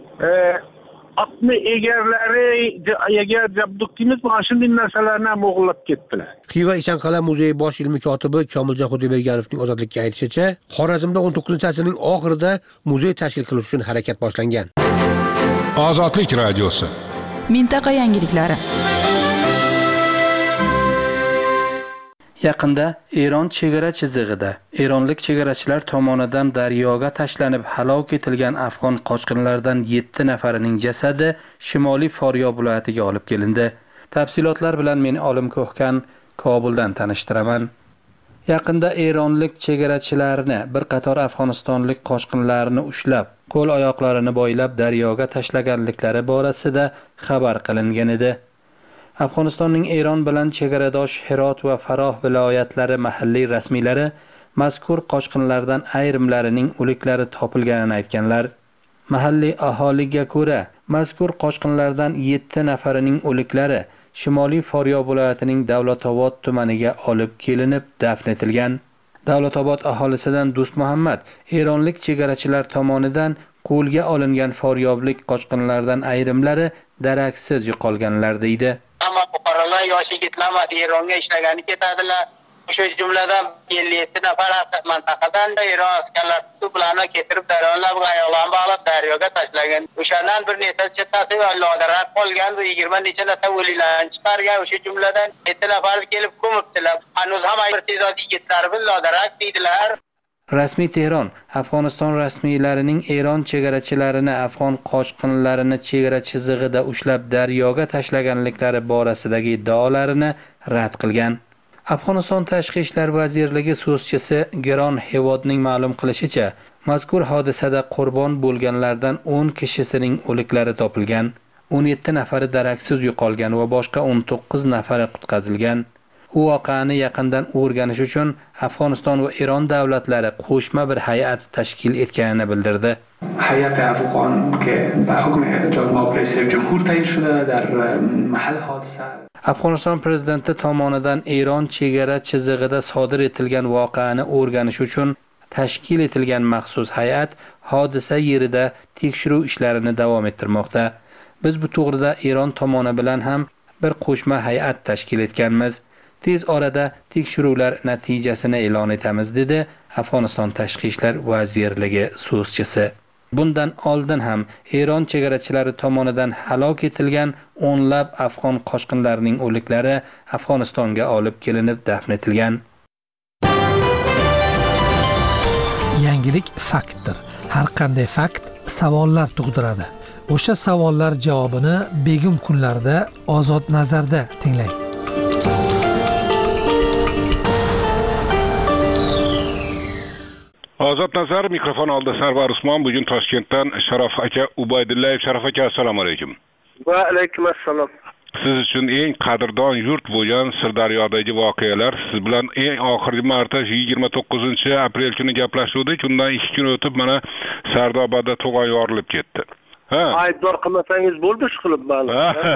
otni egarlari, egar jabduqimiz mana shunday narsalarni ham o'g'irlab ketdilar. Xiva Ichanqal'a muzeyi bosh ilmiy kotibi Komiljon Xudoyberganovning ozodlikka aytishicha, Xorazmda o'n to'qqizinchi asrning oxirida muzey tashkil qilish uchun harakat boshlangan. Ozodlik radiosi. Mintaqa yangiliklari. Yaqinda Eron chegara chizig'ida eronlik chegarachilar tomonidan daryoga tashlanib halok etilgan afg'on qochqinlaridan yetti nafarining jasadi Shimoliy Foryo viloyatiga olib kelindi. Tafsilotlar bilan men Olim Ko'hkan Kobuldan tanishtiraman. Yaqinda eronlik chegarachilarni bir qator afg'onistonlik qochqinlarni ushlab, qo'l-oyoqlarini boylab daryoga tashlaganliklari borasida xabar qilingan edi. Afg'onistonning Eron bilan chegaradosh Herot va Faroh viloyatlari mahalliy rasmiylari mazkur qochqinlardan ayrimlarining o'liklari topilganini aytganlar. Mahalliy aholiga ko'ra, mazkur qochqinlardan yetti nafarining o'liklari Shimoliy Foryo viloyatining Davlatobod tumaniga olib kelinib dafn etilgan. Davlatobod aholisidan Do'st Muhammad eronlik chegarachilar tomonidan Qo'lga olingan faryoblik qochqinlardan ayrimlari daraksiz yo'qolganlar deydi. Hamma fuqarolar yosh yigitlar Eronga ishlagani ketadilar. O'sha jumladan ellik yetti nafar mintaqadan da Eron askarlari tutib ularni keltirib daryolar ayollarni bog'lab daryoga tashlagan. O'shandan bir necha chettasi lodarak qolgan va yigirma necha nafar o'liklarni chiqargan. O'sha jumladan yetti nafar kelib ko'mibdilar. Hanuz ham irtizod yigitlarimiz lodarak deydilar. Rasmiy Tehron Afg'oniston rasmiylarining Eron chegarachilarini afg'on qochqinlarini chegara chizig'ida ushlab daryoga tashlaganliklari borasidagi iddaolarini rad qilgan. Afg'oniston Tashqi ishlar vazirligi so'zchisi Geron Hevodning ma'lum qilishicha, mazkur hodisada qurbon bo'lganlardan o'n kishisining o'liklari topilgan, o'n yetti nafari daraksiz yo'qolgan va boshqa o'n to'qqiz nafari qutqazilgan. U voqeani yaqindan o'rganish uchun Afg'oniston va Eron davlatlari qo'shma bir hay'at tashkil etganini bildirdi. Hay'at afg'on که به حکم جناب رئیس جمهور تعیین شده در محل حادثه Afg'oniston prezidenti tomonidan Eron chegara chizig'ida sodir etilgan voqeani o'rganish uchun tashkil etilgan maxsus hay'at hodisa yerida tekshiruv ishlarini davom ettirmoqda. Biz bu to'g'rida Eron tomoni bilan ham bir qo'shma hay'at tashkil etganmiz. Tez orada tekshiruvlar natijasini e'lon etamiz, dedi Afg'oniston Tashqi ishlar vazirligi so'zchisi. Bundan oldin ham Eron chegarachilari tomonidan halok etilgan o'nlab afg'on qochqinlarining o'liklari Afg'onistonga olib kelinib dafn etilgan. Yangilik faktdir. Har qanday fakt savollar tug'diradi. O'sha savollar javobini begim kunlarda Ozod nazarda tinglang. Ozod nazar mikrofon oldi. Sarvar Usmon. Bugun Toshkentdan Sharof aka Ubaydullayev. Sharof aka, assalomu alaykum. Va alaykum assalom. Siz uchun eng qadrdon yurt bo'lgan Sirdaryodagi voqealar. Siz bilan eng oxirgi marta yigirma to'qqizinchi aprel kuni gaplashuvdik. Undan ikki kun o'tib mana Sardobada to'g'on yorilib ketdi. Ha. Aybdor qilmasangiz bo'ldi shu qilib ma'lum.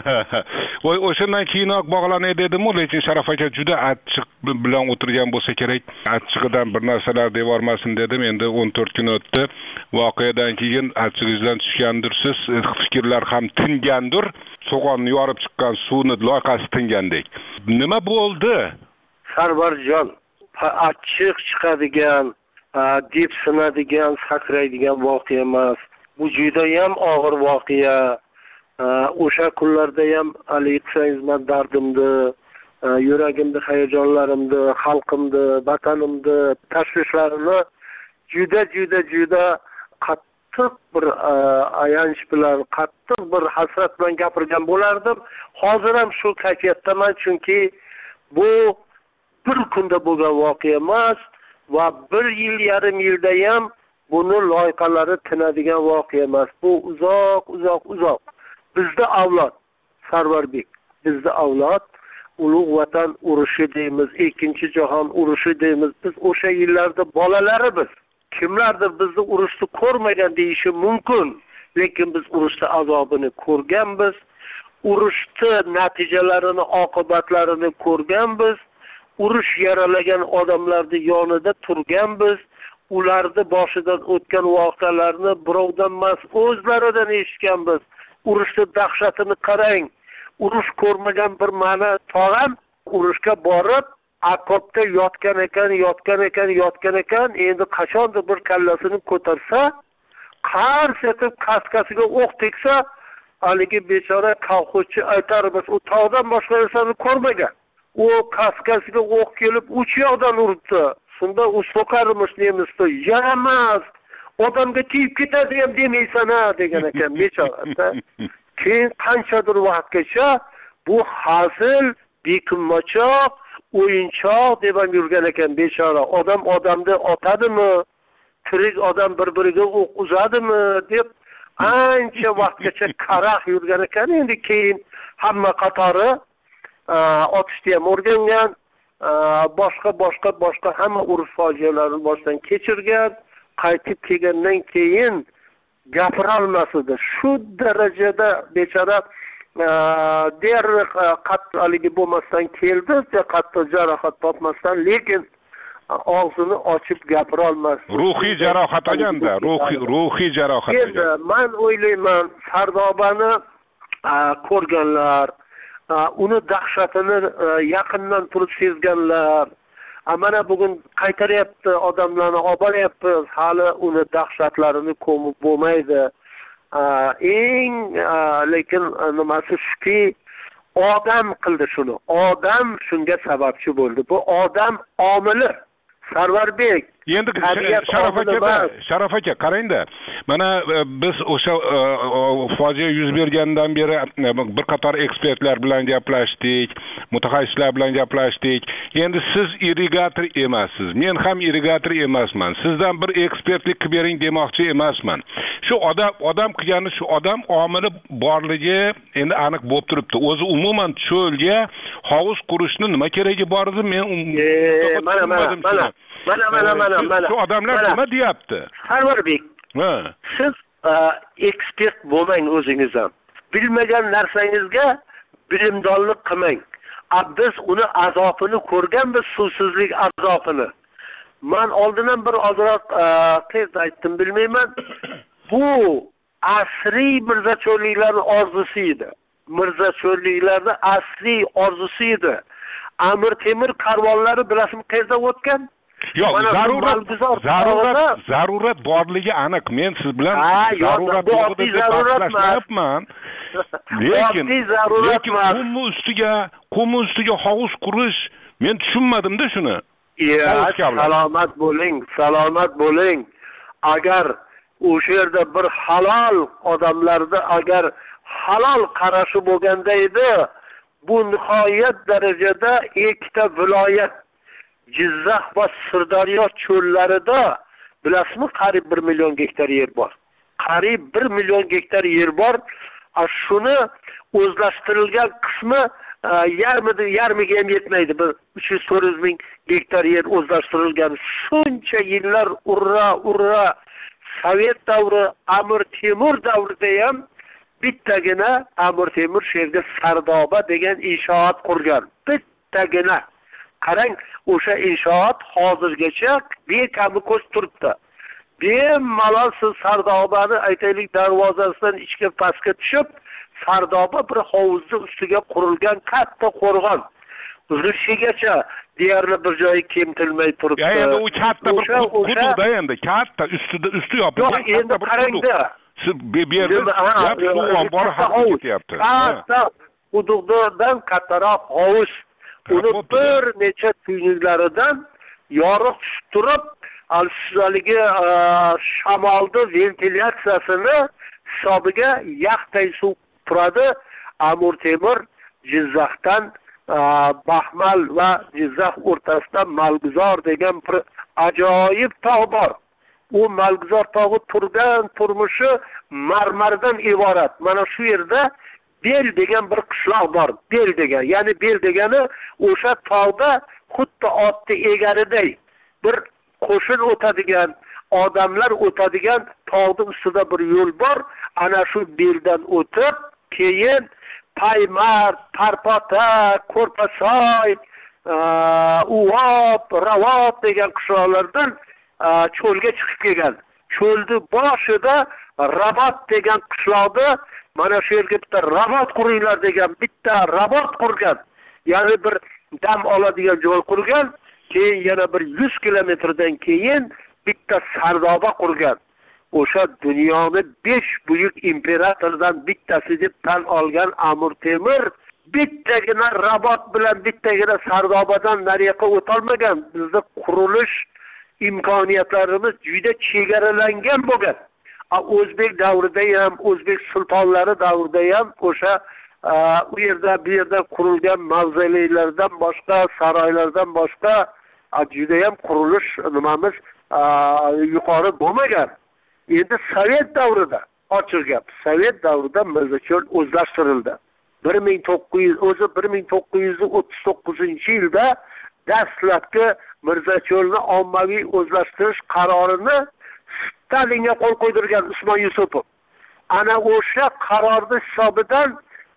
Voy, o'shandan keyinoq bog'lanay dedim-ku, lekin Sharof aka juda achchiq bilan o'tirgan bo'lsa kerak. Achchig'idan bir narsalar devormasin dedim. Endi o'n to'rt kun o'tdi. Voqeadan keyin achchig'ingizdan tushgandirsiz, fikrlar ham tingandir. So'g'onni yorib chiqqan suvni loyqasi tingandek. Nima bo'ldi? Sarvarjon, achchiq chiqadigan, depsinadigan, sakraydigan voqea emas. Bu juda ham og'ir voqea. O'sha kunlarda ham alayhisangiz men dardimni, yuragimni, hayajonlarimni, xalqimni, vatanimni, tashvishlarini juda juda juda qattiq bir ayanch bilan, qattiq bir hasrat bilan gapirgan bo'lardim. Hozir ham shu kayfiyatdaman, chunki bu bir kunda bo'lgan voqea emas va bir yil yarim yilda ham buni loyihalari tinadigan voqea emas. Bu uzoq, uzoq, uzoq. Bizda avlod, Sarvarbek, bizda avlod ulug' vatan urushi deymiz, ikkinchi jahon urushi deymiz. Biz o'sha yillarda bolalari biz. Kimlardir bizni urushni ko'rmagan deyishi mumkin, lekin biz urushda azobini ko'rganmiz. Urushda natijalarini, oqibatlarini ko'rganmiz. Urush yaralagan odamlarning yonida turganmiz. Ularni boshidan o'tgan voqealarni birovdan emas, o'zlaridan eshitganmiz. Urushning dahshatini qarang. Urush ko'rmagan bir ma'na tog'am urushga borib, okopda yotgan ekan, yotgan ekan, yotgan ekan, endi qachondir bir kallasini ko'tarsa, qars etib kaskasiga o'q teksa, haligi bechora kolxozchi aytarmiz, u tog'dan boshqa narsani ko'rmagan. U kaskasiga o'q kelib uch yoqdan uribdi. Shunda u so'qarmish nemisda, yaramas, odamga tegib ketadi ham demaysan-a degan ekan bechora. Keyin qanchadir vaqtgacha bu hazil, bekinmachoq, o'yinchoq deb ham yurgan ekan bechora. Odam odamni otadimi? Tirik odam bir-biriga o'q uzadimi deb ancha vaqtgacha qaraq yurgan ekan. Endi keyin hamma qatori otishni ham o'rgangan. boshqa boshqa boshqa hamma urush fojialarini boshdan kechirgan, qaytib kelgandan keyin gapira olmas edi. Shu darajada bechora der qattiqligi bo'lmasdan keldi, qattiq jarohat topmasdan, lekin og'zini ochib gapira olmas. Ruhiy jarohat olganda, ruhiy ruhiy jarohat olgan. Endi men o'ylayman, Sardobani ko'rganlar, uni dahshatini yaqindan turib sezganlar, mana bugun qaytaryapti, odamlarni olib boryapmiz, hali uni dahshatlarini ko'mib bo'lmaydi. Eng lekin nimasi shuki, odam qildi shuni. Odam shunga sababchi bo'ldi. Bu odam omili. Sarvarbek. Endi Sharaf aka, Sharaf aka qarangda. Mana biz o'sha fojia yuz bergandan beri bir qator ekspertlar bilan gaplashdik, mutaxassislar bilan gaplashdik. Endi siz irrigator emassiz, men ham irrigator emasman. Sizdan bir ekspertlik qilib bering demoqchi emasman. Shu odam odam qilgani shu odam omili borligi endi aniq bo'lib turibdi. O'zi umuman cho'lga hovuz qurishni nima keragi bor edi? Men mana mana mana mana mana mana mana shu odamlar nima deyapti? Sarvarbek, ha, siz ekspert bo'lmang o'zingiz ham. Bilmagan narsangizga bilimdonlik qilmang. Biz uni azobini ko'rganmiz, suvsizlik azobini. Men oldindan bir ozroq tez aytdim, bilmayman. Bu asriy mirzacho'liklarning orzusi edi. Mirzacho'liklarning asriy orzusi edi. Amir Temur karvonlari bilasizmi qayerda o'tgan? Yo'q, zarurat zarurat zarurat borligi aniq. Men siz bilan zarurat to'g'risida bahslashmayapman. Lekin lekin qum ustiga qum ustiga hovuz qurish men tushunmadim-da shuni. Salomat bo'ling, salomat bo'ling. Agar o'sha yerda bir halol odamlarda agar halol qarashi bo'lganda edi, bu nihoyat darajada ikkita viloyat Jizzax va Sirdaryo cho'llarida bilasizmi, qariyb bir million gektar yer bor. Qariyb bir million gektar yer bor. Shuni o'zlashtirilgan qismi yarmida yarmiga ham yetmaydi. Bir uch yuz to'rt yuz ming gektar yer o'zlashtirilgan. Shuncha yillar urra urra Sovet davri, Amir Temur davrida ham bittagina Amir Temur shu yerga Sardoba degan inshoot qurgan. Bittagina. Qarang, o'sha inshoot hozirgacha bekami ko'z turibdi. Bemalol siz Sardobani aytaylik darvozasidan ichki pastga tushib, Sardoba bir hovuzning ustiga qurilgan katta qo'rg'on. G'ishigacha deyarli bir joyi kemtilmay turibdi. Endi u katta bir hududda endi katta ustida usti yopilgan. Yo'q, endi qarangda. Siz bu yerda gap suv ombori haqida ketyapti. Katta hududdan kattaroq hovuz. Uni bir necha tuynuklaridan yorug' tushib turib, alsizligi shamolni ventilyatsiyasini hisobiga yaxtay suv turadi. Amir Temur Jizzaxdan Baxmal va Jizzax o'rtasida Malguzor degan bir ajoyib tog' bor. U Malguzor tog'i turgan turmushi marmardan iborat. Mana shu yerda Bel degan bir qishloq bor. Bel degan, ya'ni Bel degani o'sha tog'da xuddi otni egariday bir qo'shin o'tadigan, odamlar o'tadigan tog'ning ustida bir yo'l bor. Ana shu Beldan o'tib, keyin Paymar, Tarpota, Ko'rpasoy, Uvob, Ravot degan qishloqlardan cho'lga chiqib kelgan. Cho'lni boshida Rabot degan qishloqda mana shu yerga bitta rabot quringlar degan bitta rabot qurgan. Ya'ni bir dam oladigan joy qurgan. Keyin yana bir yuz kilometrdan keyin bitta Sardoba qurgan. O'sha dunyoni besh buyuk imperatordan bittasi deb tan olgan Amir Temur bittagina rabot bilan bittagina Sardobadan nariyoqqa o'tolmagan. Bizda qurilish imkoniyatlarimiz juda chegaralangan bo'lgan. O'zbek davrida ham, O'zbek sultonlari davrida ham o'sha u yerda bu yerda qurilgan mavzoleylardan boshqa, saroylardan boshqa juda ham qurilish nimamiz yuqori bo'lmagan. Endi Sovet davrida ochiq gap, Sovet davrida Mirzacho'l o'zlashtirildi. bir ming to'qqiz yuz o'zi bir ming to'qqiz yuz o'ttiz to'qqizinchi yilda dastlabki Mirzacho'lni ommaviy o'zlashtirish qarorini Stalinga qo'l qo'ydirgan Usmon Yusupov. Ana o'sha qarorning hisobidan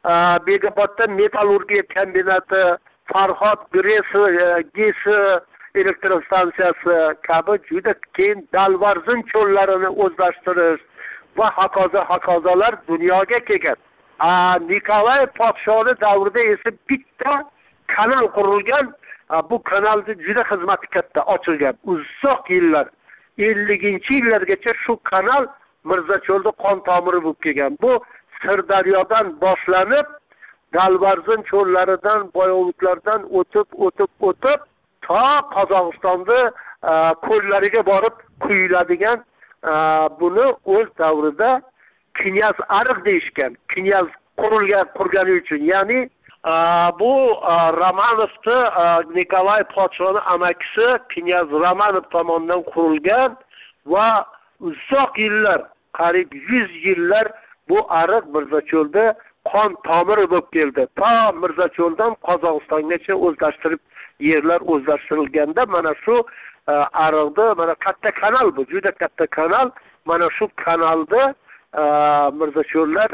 Bekobodda metallurgiya kombinati, Farhod Gresi, Gesi, elektr stansiyasi kabi juda keyin dalvarzin cho'llarini o'zlashtirish va hokazo hokazolar dunyoga kelgan. Nikolay podshoni davrida esa bitta kanal qurilgan. Bu kanalda juda xizmati katta ochilgan. Uzoq yillar ellinchi yillargacha shu kanal Mirzacho'lda qon tomiri bo'lib kelgan. Bu Sirdaryodan boshlanib, Dalvarzin cho'llaridan, Boyovutlardan o'tib, o'tib, o'tib to Qozog'istonda ko'llariga borib quyiladigan. Buni o'z davrida knyaz Ariq deyishgan. Knyaz qurilgan, qurgani uchun, ya'ni bu Romanovda Nikolay podshoni amakisi knyaz Romanov tomonidan qurilgan va uzoq yillar, qariyb yuz yillar bu ariq Mirzacho'lda qon tomiri bo'lib keldi. To Mirzacho'ldan Qozog'istongacha o'zlashtirib yerlar o'zlashtirilganda mana shu ariqda mana katta kanal bu, juda katta kanal. Mana shu kanalda Mirzacho'llar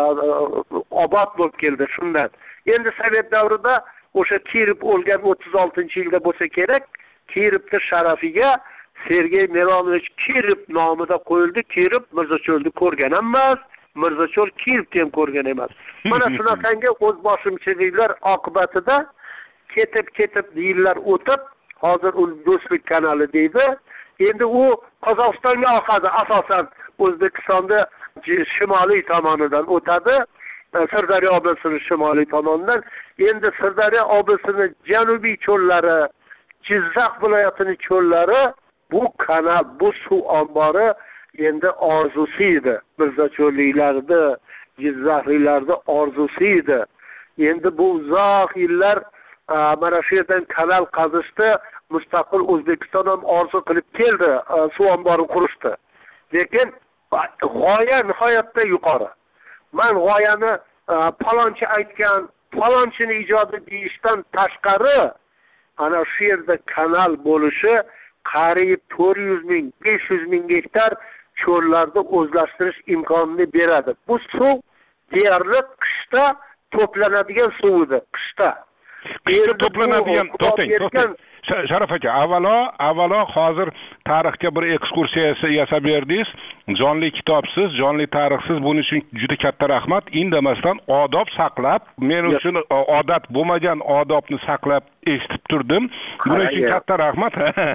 obod bo'lib keldi shundan. Endi Sovet davrida o'sha Kirov o'lgan o'ttiz oltinchi yilda bo'lsa kerak, Kirovning sharafiga Sergey Mironovich Kirov nomida qo'yildi. Kirov Mirzacho'lni ko'rgan emas, Mirzacho'l Kirovni ham ko'rgan emas. Mana shunaqangi o'zboshimchiliklar oqibatida ketib-ketib yillar o'tib, hozir u Do'stlik kanali deydi. Endi u Qozog'istonga oqadi, asosan O'zbekistonda shimoliy tomonidan o'tadi. Sirdaryo oblasining shimoliy tomonidan. Endi Sirdaryo oblasining janubiy cho'llari, Jizzax viloyatining cho'llari bu kanal, bu suv ombori endi orzusi edi. Mirzacho'lliklarda, Jizzaxliklarda orzusi edi. Endi bu uzoq yillar mana shu yerdan kanal qazishdi, mustaqil O'zbekiston ham orzu qilib keldi, suv ombori qurishdi. Lekin g'oya nihoyatda yuqori. Men g'oyani palonchi aytgan, palonchini ijodi deyishdan tashqari ana shu yerda kanal bo'lishi qariyb to'rt yuz ming, besh yuz ming gektar cho'llarni o'zlashtirish imkonini beradi. Bu suv deyarli qishda to'planadigan suv edi, qishda. Qishda to'planadigan, to'xtang, to'xtang. Sharaf aka, avvalo, avvalo hozir tarixga bir ekskursiyasi yasab berdingiz. Jonli kitobsiz, jonli tarixsiz, buning uchun juda katta rahmat. Indamasdan odob saqlab, men uchun odat bo'lmagan odobni saqlab eshitib turdim. Buning uchun katta rahmat.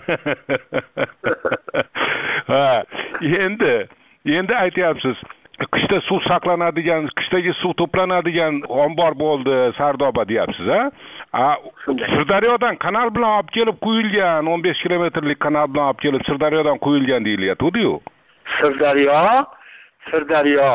Ha, endi, endi aytyapsiz. Qishda suv saqlanadigan, qishdagi suv to'planadigan ombor bo'ldi Sardoba deyapsiz, ha? Sirdaryodan kanal bilan olib kelib quyilgan, o'n besh kilometrlik kanal bilan olib kelib Sirdaryodan quyilgan deyilyapti-ku. Sirdaryo, Sirdaryo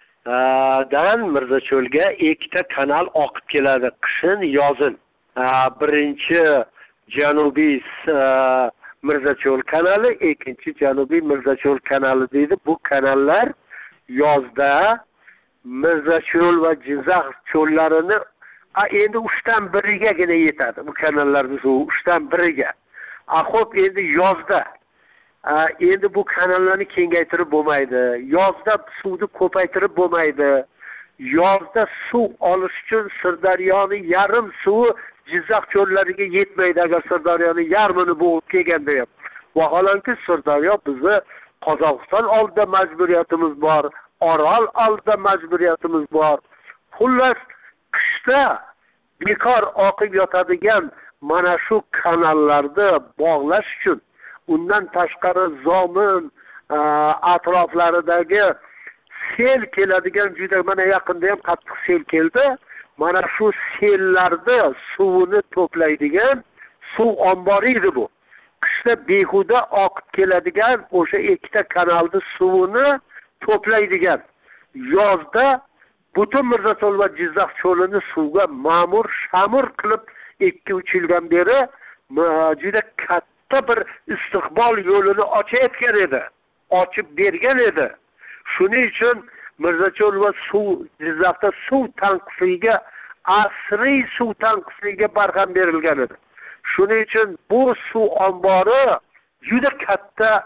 dan Mirzacho'lga ikkita kanal oqib keladi, qishin, yozin. Birinchi janubiy Mirzacho'l kanali, ikkinchi janubiy Mirzacho'l kanali deydi. Bu kanallar yozda Mirzacho'l va Jizzax cho'llarini endi uchdan birigagina yetadi. Bu kanallarning suvi uchdan biriga. Xo'p, endi yozda endi bu kanallarni kengaytirib bo'lmaydi. Yozda suvni ko'paytirib bo'lmaydi. Yozda suv olish uchun Sirdaryoning yarim suvi Jizzax cho'llariga yetmaydi agar Sirdaryoning yarmini bo'g'ib kelganda ham. Vaholanki Sirdaryo bizni Qozog'iston oldida majburiyatimiz bor, Orol oldida majburiyatimiz bor. Xullas, qishda bekor oqib yotadigan mana shu kanallarni bog'lash uchun, undan tashqari Zomin atroflaridagi sel keladigan, juda mana yaqinda ham qattiq sel keldi. Mana shu sellarni suvini to'playdigan suv ombori edi bu. Qishda behuda oqib keladigan o'sha ikkita kanalni suvini to'playdigan. Yozda butun Mirzacho'l va Jizzax cho'lini suvga ma'mur, shamur qilib ikki uch yildan beri juda katta bir istiqbol yo'lini ochayotgan edi, ochib bergan edi. Shuning uchun Mirzacho'l va suv Jizzaxda suv tanqisligiga, asriy suv tanqisligiga barham berilgan edi. Shuning uchun bu suv ombori juda katta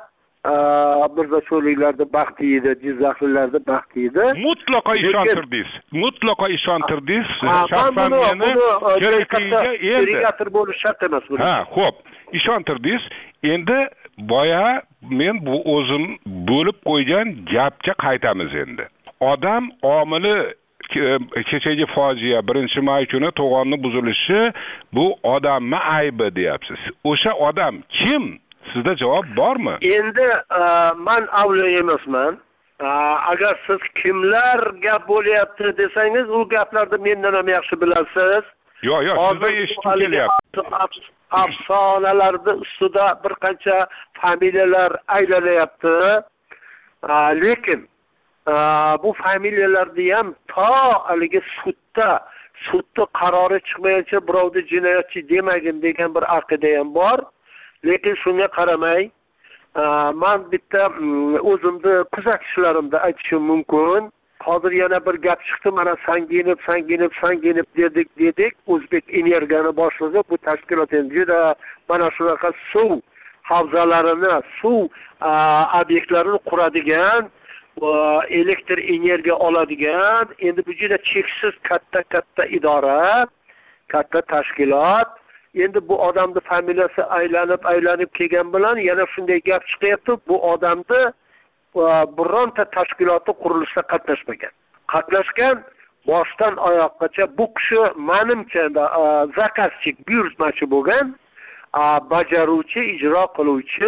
Mirzacho'liklarda baxti edi, Jizzaxliklarda baxti edi. Mutlaqo ishontirdingiz. Mutlaqo ishontirdingiz. Shaxsan meni kerakligiga endi delegator bo'lish shart emas bu. Ha, xo'p, ishontirdingiz. Endi boya men bu o'zim bo'lib qo'ygan gapga qaytamiz endi. Odam omili kechagi fojia birinchi may kuni to'g'onni buzilishi bu odamning aybi deyapsiz. O'sha odam kim? Sizda javob bormi? Endi men avliyo emasman. Agar siz kimlar gap bo'lyapti desangiz, u gaplarni mendan ham yaxshi bilasiz. Yo'q, yo'q, sizda eshitib kelyapti. Afsonalarda ustida bir qancha familiyalar aylanyapti. Lekin bu familiyalarni ham to haligi sudda, sudda qarori chiqmaguncha birovni jinoyatchi demagin degan bir aqida ham bor. Lekin shunga qaramay, men bitta o'zimni kuzatishlarimda aytishim mumkin. Hozir yana bir gap chiqdi, mana sanginib, sanginib, sanginib dedik, dedik. O'zbek Energiyani boshlig'i bu tashkilot endi juda mana shunaqa suv havzalarini, suv obyektlarini quradigan, elektr energiya oladigan, endi bu juda cheksiz katta-katta idora, katta tashkilot. Endi bu odamning familiyasi aylanib, aylanib kelgan bilan yana shunday gap chiqyapti, bu odamni bironta tashkilotni qurilishida qatnashmagan. Qatnashgan boshdan oyoqqacha bu kishi menimcha zakazchik, buyurtmachi bo'lgan, bajaruvchi, ijro qiluvchi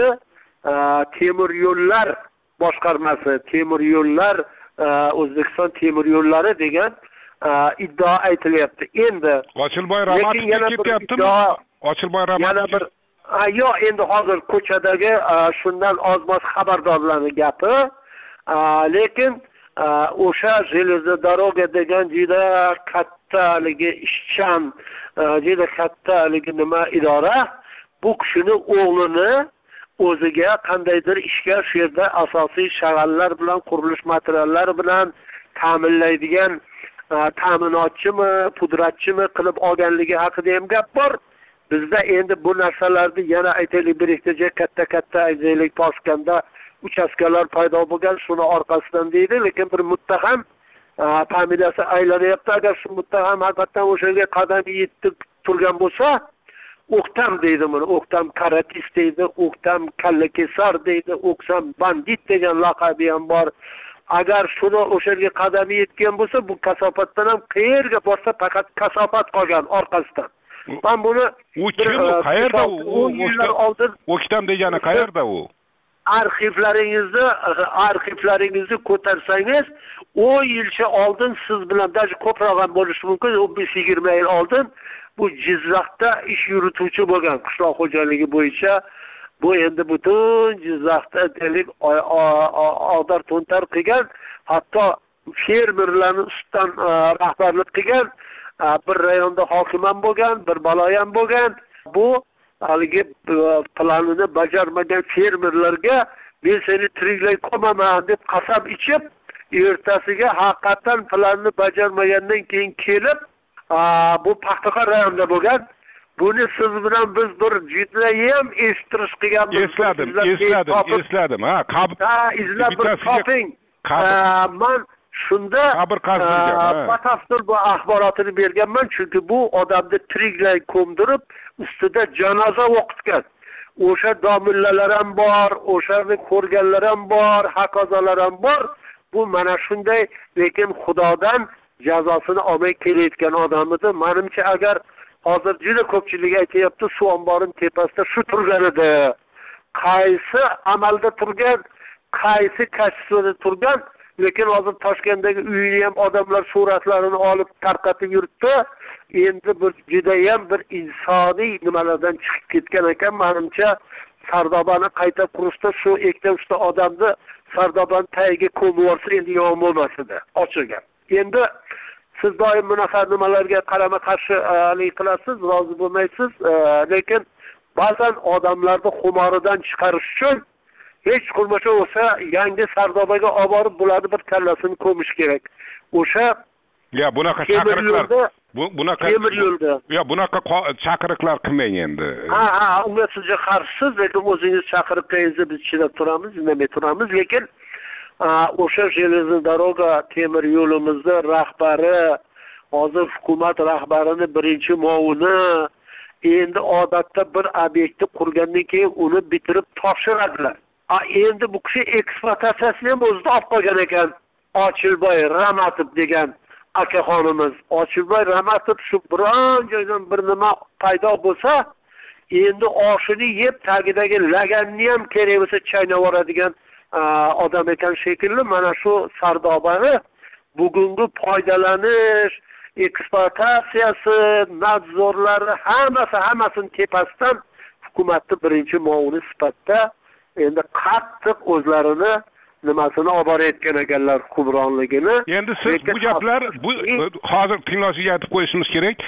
temir yo'llar boshqarmasi, temir yo'llar O'zbekiston temir yo'llari degan iddia aytilyapti. Endi Ochilboy Ramatov ketyaptimi? Ochilboy Ramatov yana bir yo'q, endi hozir ko'chadagi shundan ozmoz xabardorlarning gapi. Lekin o'sha Железная дорога degan juda kattaligi ishchan, juda kattaligi nima idora bu kishini o'g'lini o'ziga qandaydir ishga shu yerda asosiy shag'allar bilan, qurilish materiallari bilan ta'minlaydigan ta'minotchimi, pudratchimi qilib olganligi haqida ham gap bor. Bizda endi bu narsalarni yana aytaylik, bir ihtiyoja katta-katta aytaylik Toshkentda uchastkalar paydo bo'lgan, shuni orqasidan deydi, lekin bir muttaham familiyasi aylanyapti. Agar shu muttaham haqiqatan o'shaga qadam yetib turgan bo'lsa, O'ktam deydi buni, O'ktam karatist deydi, O'ktam kallakesar deydi, O'ktam bandit degan laqabi ham bor. Agar shuni o'shaga qadam yetgan bo'lsa, bu kasofatdan ham qayerga borsa faqat kasofat qolgan orqasidan. Ben bunu u kim u? Qayerda u? oldin O'ktam degani qayerda u? Arxivlaringizni, arxivlaringizni ko'tarsangiz, o'n yilcha oldin siz bilan daji ko'proq ham bo'lishi mumkin, o'n besh yigirma yil oldin bu Jizzaxda ish yurituvchi bo'lgan qishloq xo'jaligi bo'yicha. Bu endi butun Jizzaxda deylik og'dar to'ntar qilgan, hatto fermerlarni ustidan rahbarlik qilgan, bir rayonda hokim ham bo'lgan, bir baloy ham bo'lgan. Bu haligi planini bajarmagan fermerlarga men seni tiriklay qo'ymaman deb qasam ichib, ertasiga haqiqatan planni bajarmagandan keyin kelib, bu Paxtaqa rayonida bo'lgan. Buni siz bilan biz bir judayam eshtirish qilganmiz. Esladim, esladim, esladim. Ha, qabr. Ha, izlab bir toping. Men shunda batafsil bu axborotini berganman, chunki bu odamni tiriklay ko'mdirib, ustida janoza o'qitgan. O'sha domillalar ham bor, o'shani ko'rganlar ham bor, haqozalar ham bor. Bu mana shunday, lekin Xudodan jazosini olmay kelayotgan odam edi. Menimcha agar hozir juda ko'pchilik aytayapti, suv omborining tepasida shu turgan edi. Qaysi amalda turgan, qaysi kasbida turgan, lekin hozir Toshkentdagi uyini ham odamlar suratlarini olib tarqatib yuribdi. Endi bir juda ham bir insoniy nimalardan chiqib ketgan ekan. Menimcha Sardobani qayta qurishda shu ikkita uchta odamni Sardobaning tagiga ko'mib yuborsa endi yomon bo'lmas edi, ochiqgan. Endi siz doim bunaqa nimalarga qarama qarshi qilasiz, rozi bo'lmaysiz, lekin ba'zan odamlarni xumoridan chiqarish uchun hech qilmasa o'sha yangi Sardobaga olib borib bularni bir kallasini ko'mish kerak. O'sha ya bunaqa chaqiriqlar, bunaqa temir yo'lda. Yo, bunaqa chaqiriqlar qilmang endi. Ha, ha, unga sizga qarshisiz, lekin o'zingiz chaqiriqingizni biz chidab turamiz, indamay turamiz, lekin o'sha железный дорога temir yo'limizni rahbari, hozir hukumat rahbarining birinchi muavini endi odatda bir obyektni qurgandan keyin uni bitirib topshiradilar. A endi bu kishi ekspluatatsiyasini ham o'zida olib qolgan ekan. Ochilboy Ramatov degan akaxonimiz. Ochilboy Ramatov shu biron joydan bir nima paydo bo'lsa, endi oshini yeb tagidagi laganni ham kerak bo'lsa chaynab yuboradigan odam ekan shekilli. Mana shu Sardobani bugungi foydalanish, ekspluatatsiyasi, nadzorlari hammasi hammasini tepasidan hukumatning birinchi muavini sifatida endi qattiq o'zlarini nimasini olib borayotgan ekanlar hukmronligini. Endi siz bu gaplar bu hozir tinglovchiga aytib qo'yishimiz kerak.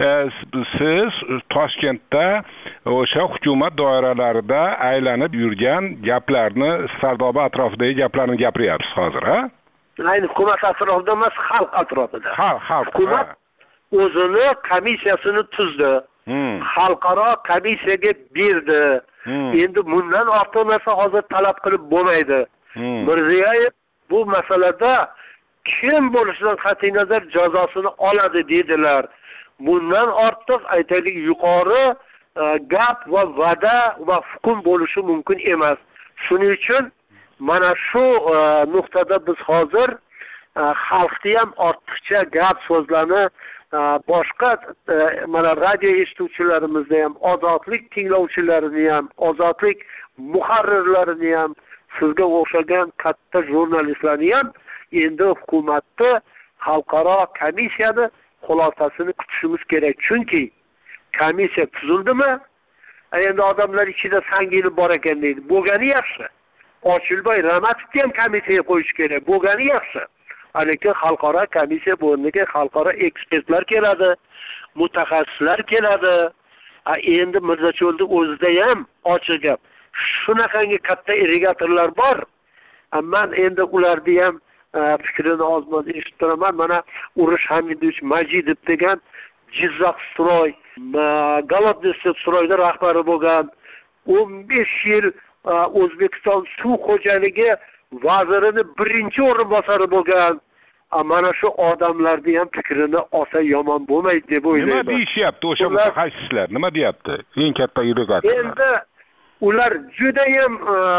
Siz Toshkentda o'sha hukumat doiralarida aylanib yurgan gaplarni, Sardoba atrofidagi gaplarni gapiryapsiz hozir, ha? Ayni hukumat atrofida emas, xalq atrofida. Xalq, xalq. Hukumat o'zini komissiyasini tuzdi. Xalqaro komissiyaga berdi. Endi bundan ortiq narsa hozir talab qilib bo'lmaydi. Mirziyoyev bu masalada kim bo'lishidan qat'iy nazar jazosini oladi dedilar. Bundan ortiq aytaylik yuqori gap va va'da va hukm bo'lishi mumkin emas. Shuning uchun mana shu nuqtada biz hozir xalqni ham ortiqcha gap so'zlarni boshqa mana radio eshituvchilarimizni ham, ozodlik tinglovchilarini ham, ozodlik muharrirlarini ham, sizga o'xshagan katta jurnalistlarni ham endi hukumatni xalqaro komissiyani xulosasini kutishimiz kerak. Chunki komissiya tuzildimi? Endi odamlar ichida sanginib bor ekan deydi. Bo'lgani yaxshi. Ochilboy Ramatovni ham komissiyaga qo'yish kerak. Bo'lgani yaxshi. Lekin xalqaro komissiya bu o'rniga xalqaro ekspertlar keladi, mutaxassislar keladi. Endi Mirzacho'lda o'zida ham ochiq gap. Shunaqangi katta irrigatorlar bor. Men endi ularni ham fikrini ozmoz eshitib turaman. Mana Urush Hamidovich Majidov degan Jizzax Stroy, Galotnesda Stroyda rahbari bo'lgan, o'n besh yil O'zbekiston suv xo'jaligi vazirining birinchi o'rinbosari bo'lgan. Mana shu odamlarni ham fikrini olsa yomon bo'lmaydi deb o'ylayman. Nima deyishyapti o'sha mutaxassislar? Nima deyapti? Eng katta irrigatorlar. Endi ular juda ham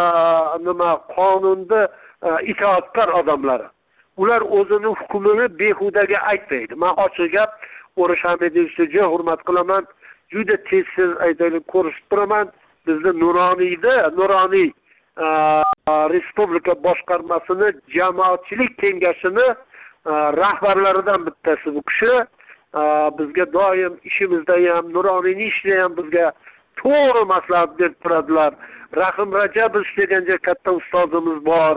nima qonunda itoatkor odamlar. Ular o'zining hukmini behudaga aytmaydi. Men ochiq gap Urush Hamidovichga hurmat qilaman. Juda tez-tez aytaylik ko'rishib turaman. Bizni Nuroniyda, Nuroniy Respublika boshqarmasini jamoatchilik kengashini rahbarlaridan bittasi bu kishi. Bizga doim ishimizda ham, Nuroniyning ishida ham bizga to'g'ri maslahat berib turadilar. Rahim Rajabov degan katta ustozimiz bor.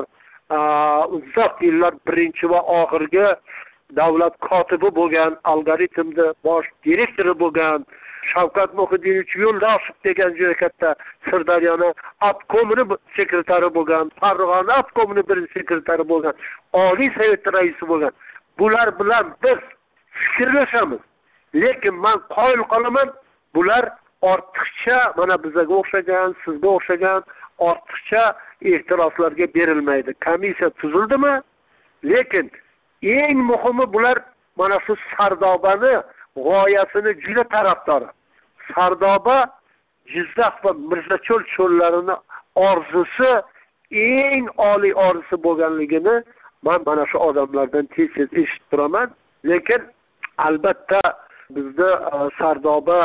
Uzoq yillar birinchi va oxirgi davlat kotibi bo'lgan, algoritmda bosh direktori bo'lgan. Shavkat Muhidinovich Yo'ldoshev degan juda katta Sirdaryoni obkomini sekretari bo'lgan, Farg'ona obkomini birinchi sekretari bo'lgan, Oliy Sovet raisi bo'lgan. Bular bilan biz fikrlashamiz. Lekin men qoyil qolaman, bular ortiqcha mana bizga o'xshagan, sizga o'xshagan ortiqcha ehtiroslarga berilmaydi. Komissiya tuzildimi? Lekin eng muhimi bular mana shu Sardobani g'oyasini juda tarafdori. Sardoba Jizzax va Mirzacho'l cho'llarini orzusi eng oliy orzusi bo'lganligini men mana shu odamlardan tez-tez eshitib turaman. Lekin albatta bizda Sardoba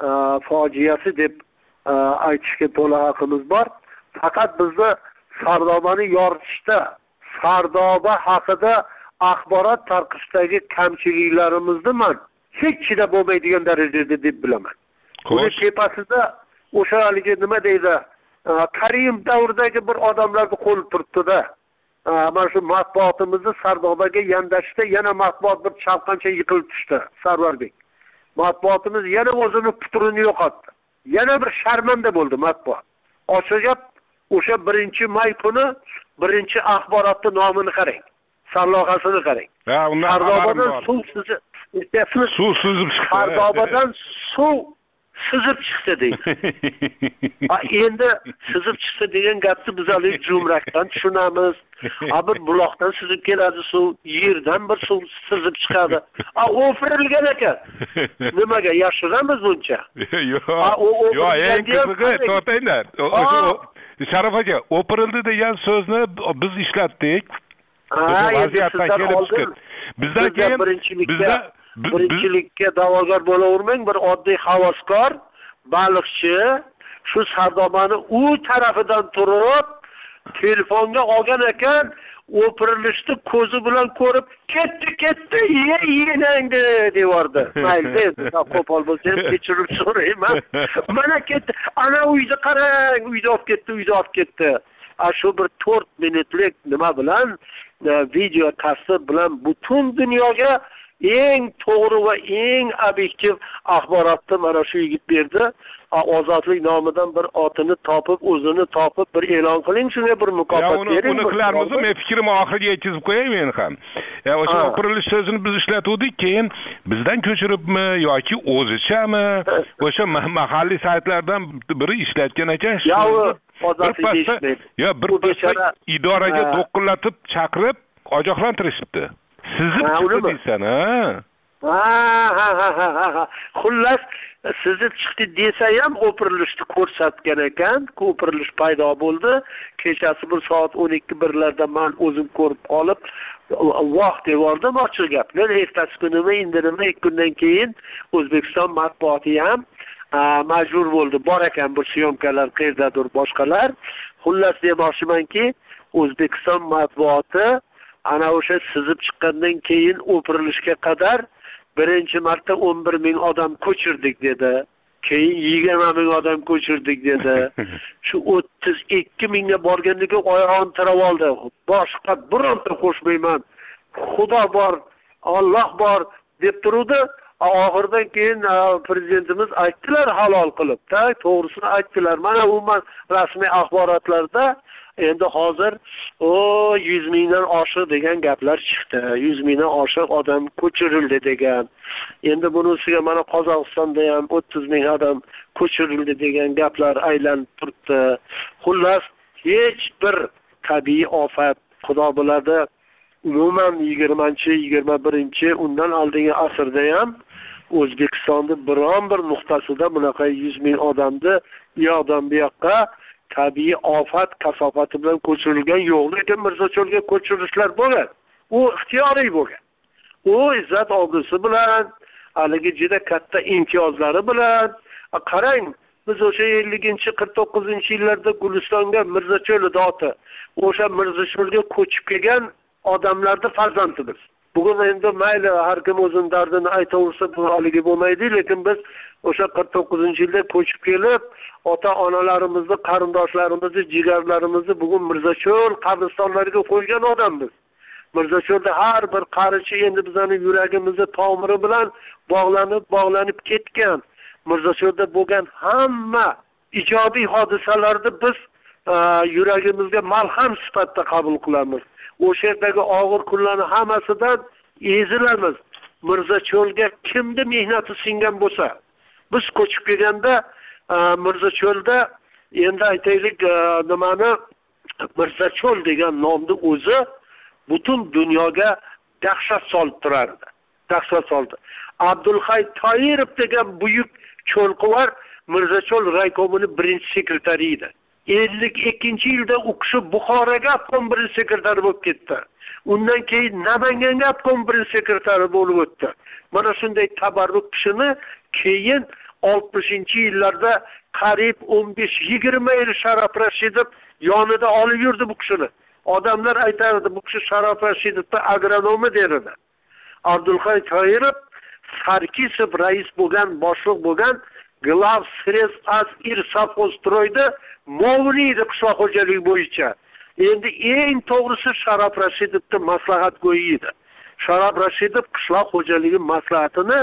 fojiasi deb aytishga to'la haqimiz bor. Faqat bizni Sardobani yoritishda, Sardoba haqida axborot tarqishdagi kamchiliklarimizni men hech chidab bo'lmaydigan darajada deb bilaman. Uning tepasida o'sha haligi nima deydi, Karim davridagi bir odamlarni qo'l turibdi-da. Mana shu matbuotimizni Sardobaga yandashda yana matbuot bir chalqancha yiqilib tushdi, Sarvarbek. Matbuotimiz yana o'zini puturini yo'qotdi. Yana bir sharmanda bo'ldi matbuot. Ochiq gap, o'sha birinchi may kuni birinchi axborotning nomini qarang. Sarlohasini qarang. Sardobadan suv sizi Esasini suv suzib chiqdi. Sardobadan suv sizib chiqdi deydi. Ha endi sizib chiqdi degan gapni biz hali jumrakdan tushunamiz. Ha bir buloqdan sizib keladi suv, yerdan bir suv sizib chiqadi. Ha o'pirilgan ekan. Nimaga yashiramiz buncha? Yo'q. Yo'q, eng qizig'i to'taylar. Sharaf aka, o'pirildi degan so'zni biz ishlatdik. Vaziyatdan kelib chiqib. Bizdan keyin bizda birinchilikka da'vogar bo'lavermang, bir oddiy havaskor, baliqchi shu Sardobani u tarafidan turib telefonga olgan ekan, o'pirilishni ko'zi bilan ko'rib, ketdi, ketdi, ye, yenangdi deyordi. Mayli, qo'pol bo'lsa ham kechirib so'rayman. Mana ketdi. Ana uyda qarang, uyda olib ketdi, uyda olib ketdi. A shu bir to'rt minutlik nima bilan video tasvir bilan butun dunyoga eng to'g'ri va eng obyektiv axborotni mana shu yigit berdi. Ozodlik nomidan bir otini topib, o'zini topib bir e'lon qiling, shunga bir mukofot bering. Uni qilarmiz, men fikrimni oxiriga yetkazib qo'yay men ham. Ya o'sha o'pirilish so'zini biz ishlatdik, keyin bizdan ko'chiribmi yoki o'zichami? O'sha mahalliy saytlardan biri ishlatgan ekan. Yo, bir pasda idoraga do'qillatib chaqirib ogohlantirishibdi. Sizib chiqdi deysan, ha? Ha ha ha ha. Xullas, sizib chiqdi desa ham o'pirilishni ko'rsatgan ekan, o'pirilish paydo bo'ldi. Kechasi bir soat o'n ikki birlarda men o'zim ko'rib qolib, voh devordim ochiq gaplar. Ertasi kunimi, indinimi ikki kundan keyin O'zbekiston matbuoti ham majbur bo'ldi. Bor ekan bu syomkalar qayerdadir boshqalar. Xullas demoqchimanki, O'zbekiston matbuoti ana o'sha sizib chiqqandan keyin o'pirilishga qadar birinchi marta o'n bir ming odam ko'chirdik dedi. Keyin yigirma ming odam ko'chirdik dedi. Shu o'ttiz ikki mingga borganligi oyog'ini tirab oldi. Boshqa bironta qo'shmayman. Xudo bor, Alloh bor deb turdi. Oxirdan keyin prezidentimiz aytdilar halol qilib, ta to'g'risini aytdilar. Mana umuman rasmiy axborotlarda endi hozir o yuz mingdan oshiq degan gaplar chiqdi. yuz mingdan oshiq odam ko'chirildi degan. Endi buni ustiga mana Qozog'istonda ham o'ttiz ming odam ko'chirildi degan gaplar aylanib turibdi. Xullas, hech bir tabiiy ofat, xudo biladi, umuman yigirmanchi yigirma birinchi undan oldingi asrda ham O'zbekistonda biron bir nuqtasida bunaqa yuz ming odamni u yoqdan bu yoqqa tabiiy ofat kasofati bilan ko'chirilgan yo'q, lekin Mirzacho'lga ko'chirishlar bo'lgan. U ixtiyoriy bo'lgan. U izzat olg'isi bilan, haligi juda katta imtiyozlari bilan. Qarang, biz o'sha elliginchi qirq to'qqizinchi yillarda Gulistonga Mirzacho'l oti, o'sha Mirzacho'lga ko'chib kelgan odamlarning farzandimiz. Bugun endi mayli har kim o'zining dardini aytaversa, bu haligi bo'lmaydi, lekin biz o'sha qirq to'qqizinchi yilda ko'chib kelib, ota-onalarimizni, qarindoshlarimizni, jigarlarimizni bugun Mirzacho'l qabristonlariga qo'ygan odammiz. Mirzacho'lda har bir qarichi endi bizning yuragimizni tomiri bilan bog'lanib, bog'lanib ketgan. Mirzacho'lda bo'lgan hamma ijobiy hodisalarni biz yuragimizga malham sifatida qabul qilamiz. O'sha yerdagi og'ir kunlarni hammasidan ezilamiz. Mirzacho'lga kimni mehnati singan bo'lsa, biz ko'chib kelganda Mirzacho'lda endi aytaylik nimani Mirzacho'l degan nomni o'zi butun dunyoga dahshat solib turardi. Dahshat soldi. Abdulhay Toirov degan buyuk cho'lqivar Mirzacho'l raykomining birinchi sekretari edi. ellik ikkinchi yilda u kishi Buxoroga obkom birinchi sekretari bo'lib ketdi. Undan keyin Namanganga obkom birinchi sekretari bo'lib o'tdi. Mana shunday tabarruk kishini keyin oltmishinchi yillarda qariyb o'n besh yigirma yil Sharof Rashidov yonida olib yurdi bu kishini. Odamlar aytardi, bu kishi Sharof Rashidovning agronomi derdi. Abdulhay Toirov Sarkisov rais bo'lgan, boshliq bo'lgan Glav Srez az Irsafostroyda Movliydi qishloq xo'jaligi bo'yicha. Endi eng to'g'risi Sharof Rashidovning maslahatgo'yi edi. Sharof Rashidov qishloq xo'jaligi maslahatini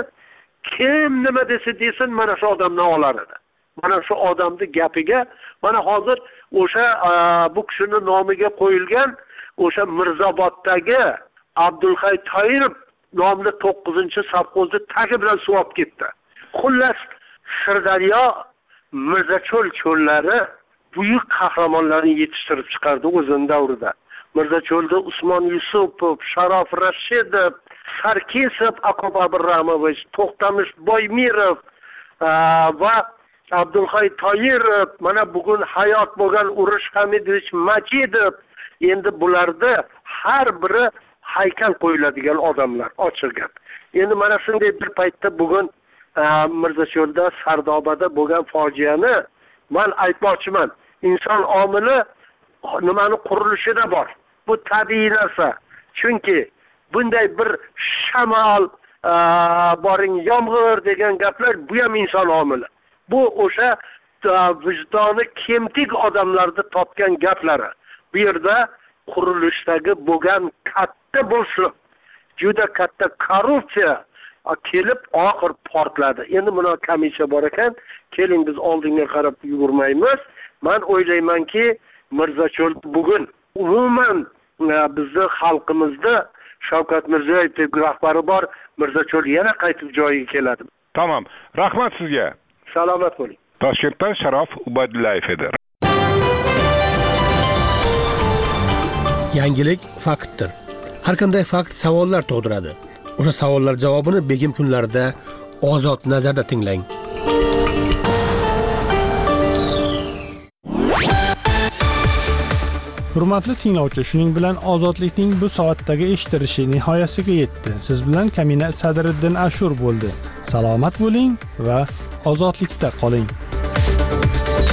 kim nima desa desin mana shu odamdan olar edi. Mana shu odamning gapiga mana hozir o'sha bu kishining nomiga qo'yilgan o'sha Mirzaboddagi Abdulhay Toirov nomli to'qqizinchi sovxozni tagi bilan suv olib ketdi. Xullas, Sirdaryo Mirzacho'l cho'llari buyuk qahramonlarni yetishtirib chiqardi o'zining davrida. Mirzacho'lda Usmon Yusupov, Sharof Rashidov, Sarkisov Akob Abramovich, To'xtamish Boymirov va Abdulhay Toyirov, mana bugun hayot bo'lgan Urush Hamidovich Majidov, endi bularda har biri haykal qo'yiladigan odamlar, ochiq gap. Endi mana shunday bir paytda bugun Mirzacho'lda, Sardobada bo'lgan fojiani men aytmoqchiman. Inson omili nimani qurilishida bor. Bu tabiiy narsa. Chunki bunday bir shamol, boring yomg'ir degan gaplar bu ham inson omili. Bu o'sha vijdoni kemtik odamlarda topgan gaplari. Bu yerda qurilishdagi bo'lgan katta bo'shliq, juda katta korrupsiya kelib oxir portladi. Endi buni komissiya bor ekan, keling biz oldinga qarab yugurmaymiz. Men o'ylaymanki, Mirzacho'l bugun umuman bizni xalqimizda Shavkat Mirziyoyev rahbari bor, Mirzacho'l yana qaytib joyiga keladi. Tamam. Rahmat sizga. Salomat bo'ling. Toshkentdan Sharof Ubaydullayev edi. Yangilik faktdir. Har qanday fakt savollar tug'diradi. O'sha savollar javobini begim kunlarida ozod nazarda tinglang. Hurmatli tinglovchi, shuning bilan ozodlikning bu soatdagi eshittirishi nihoyasiga yetdi. Siz bilan Kamina Sadriddin Ashur bo'ldi. Salomat bo'ling va ozodlikda qoling.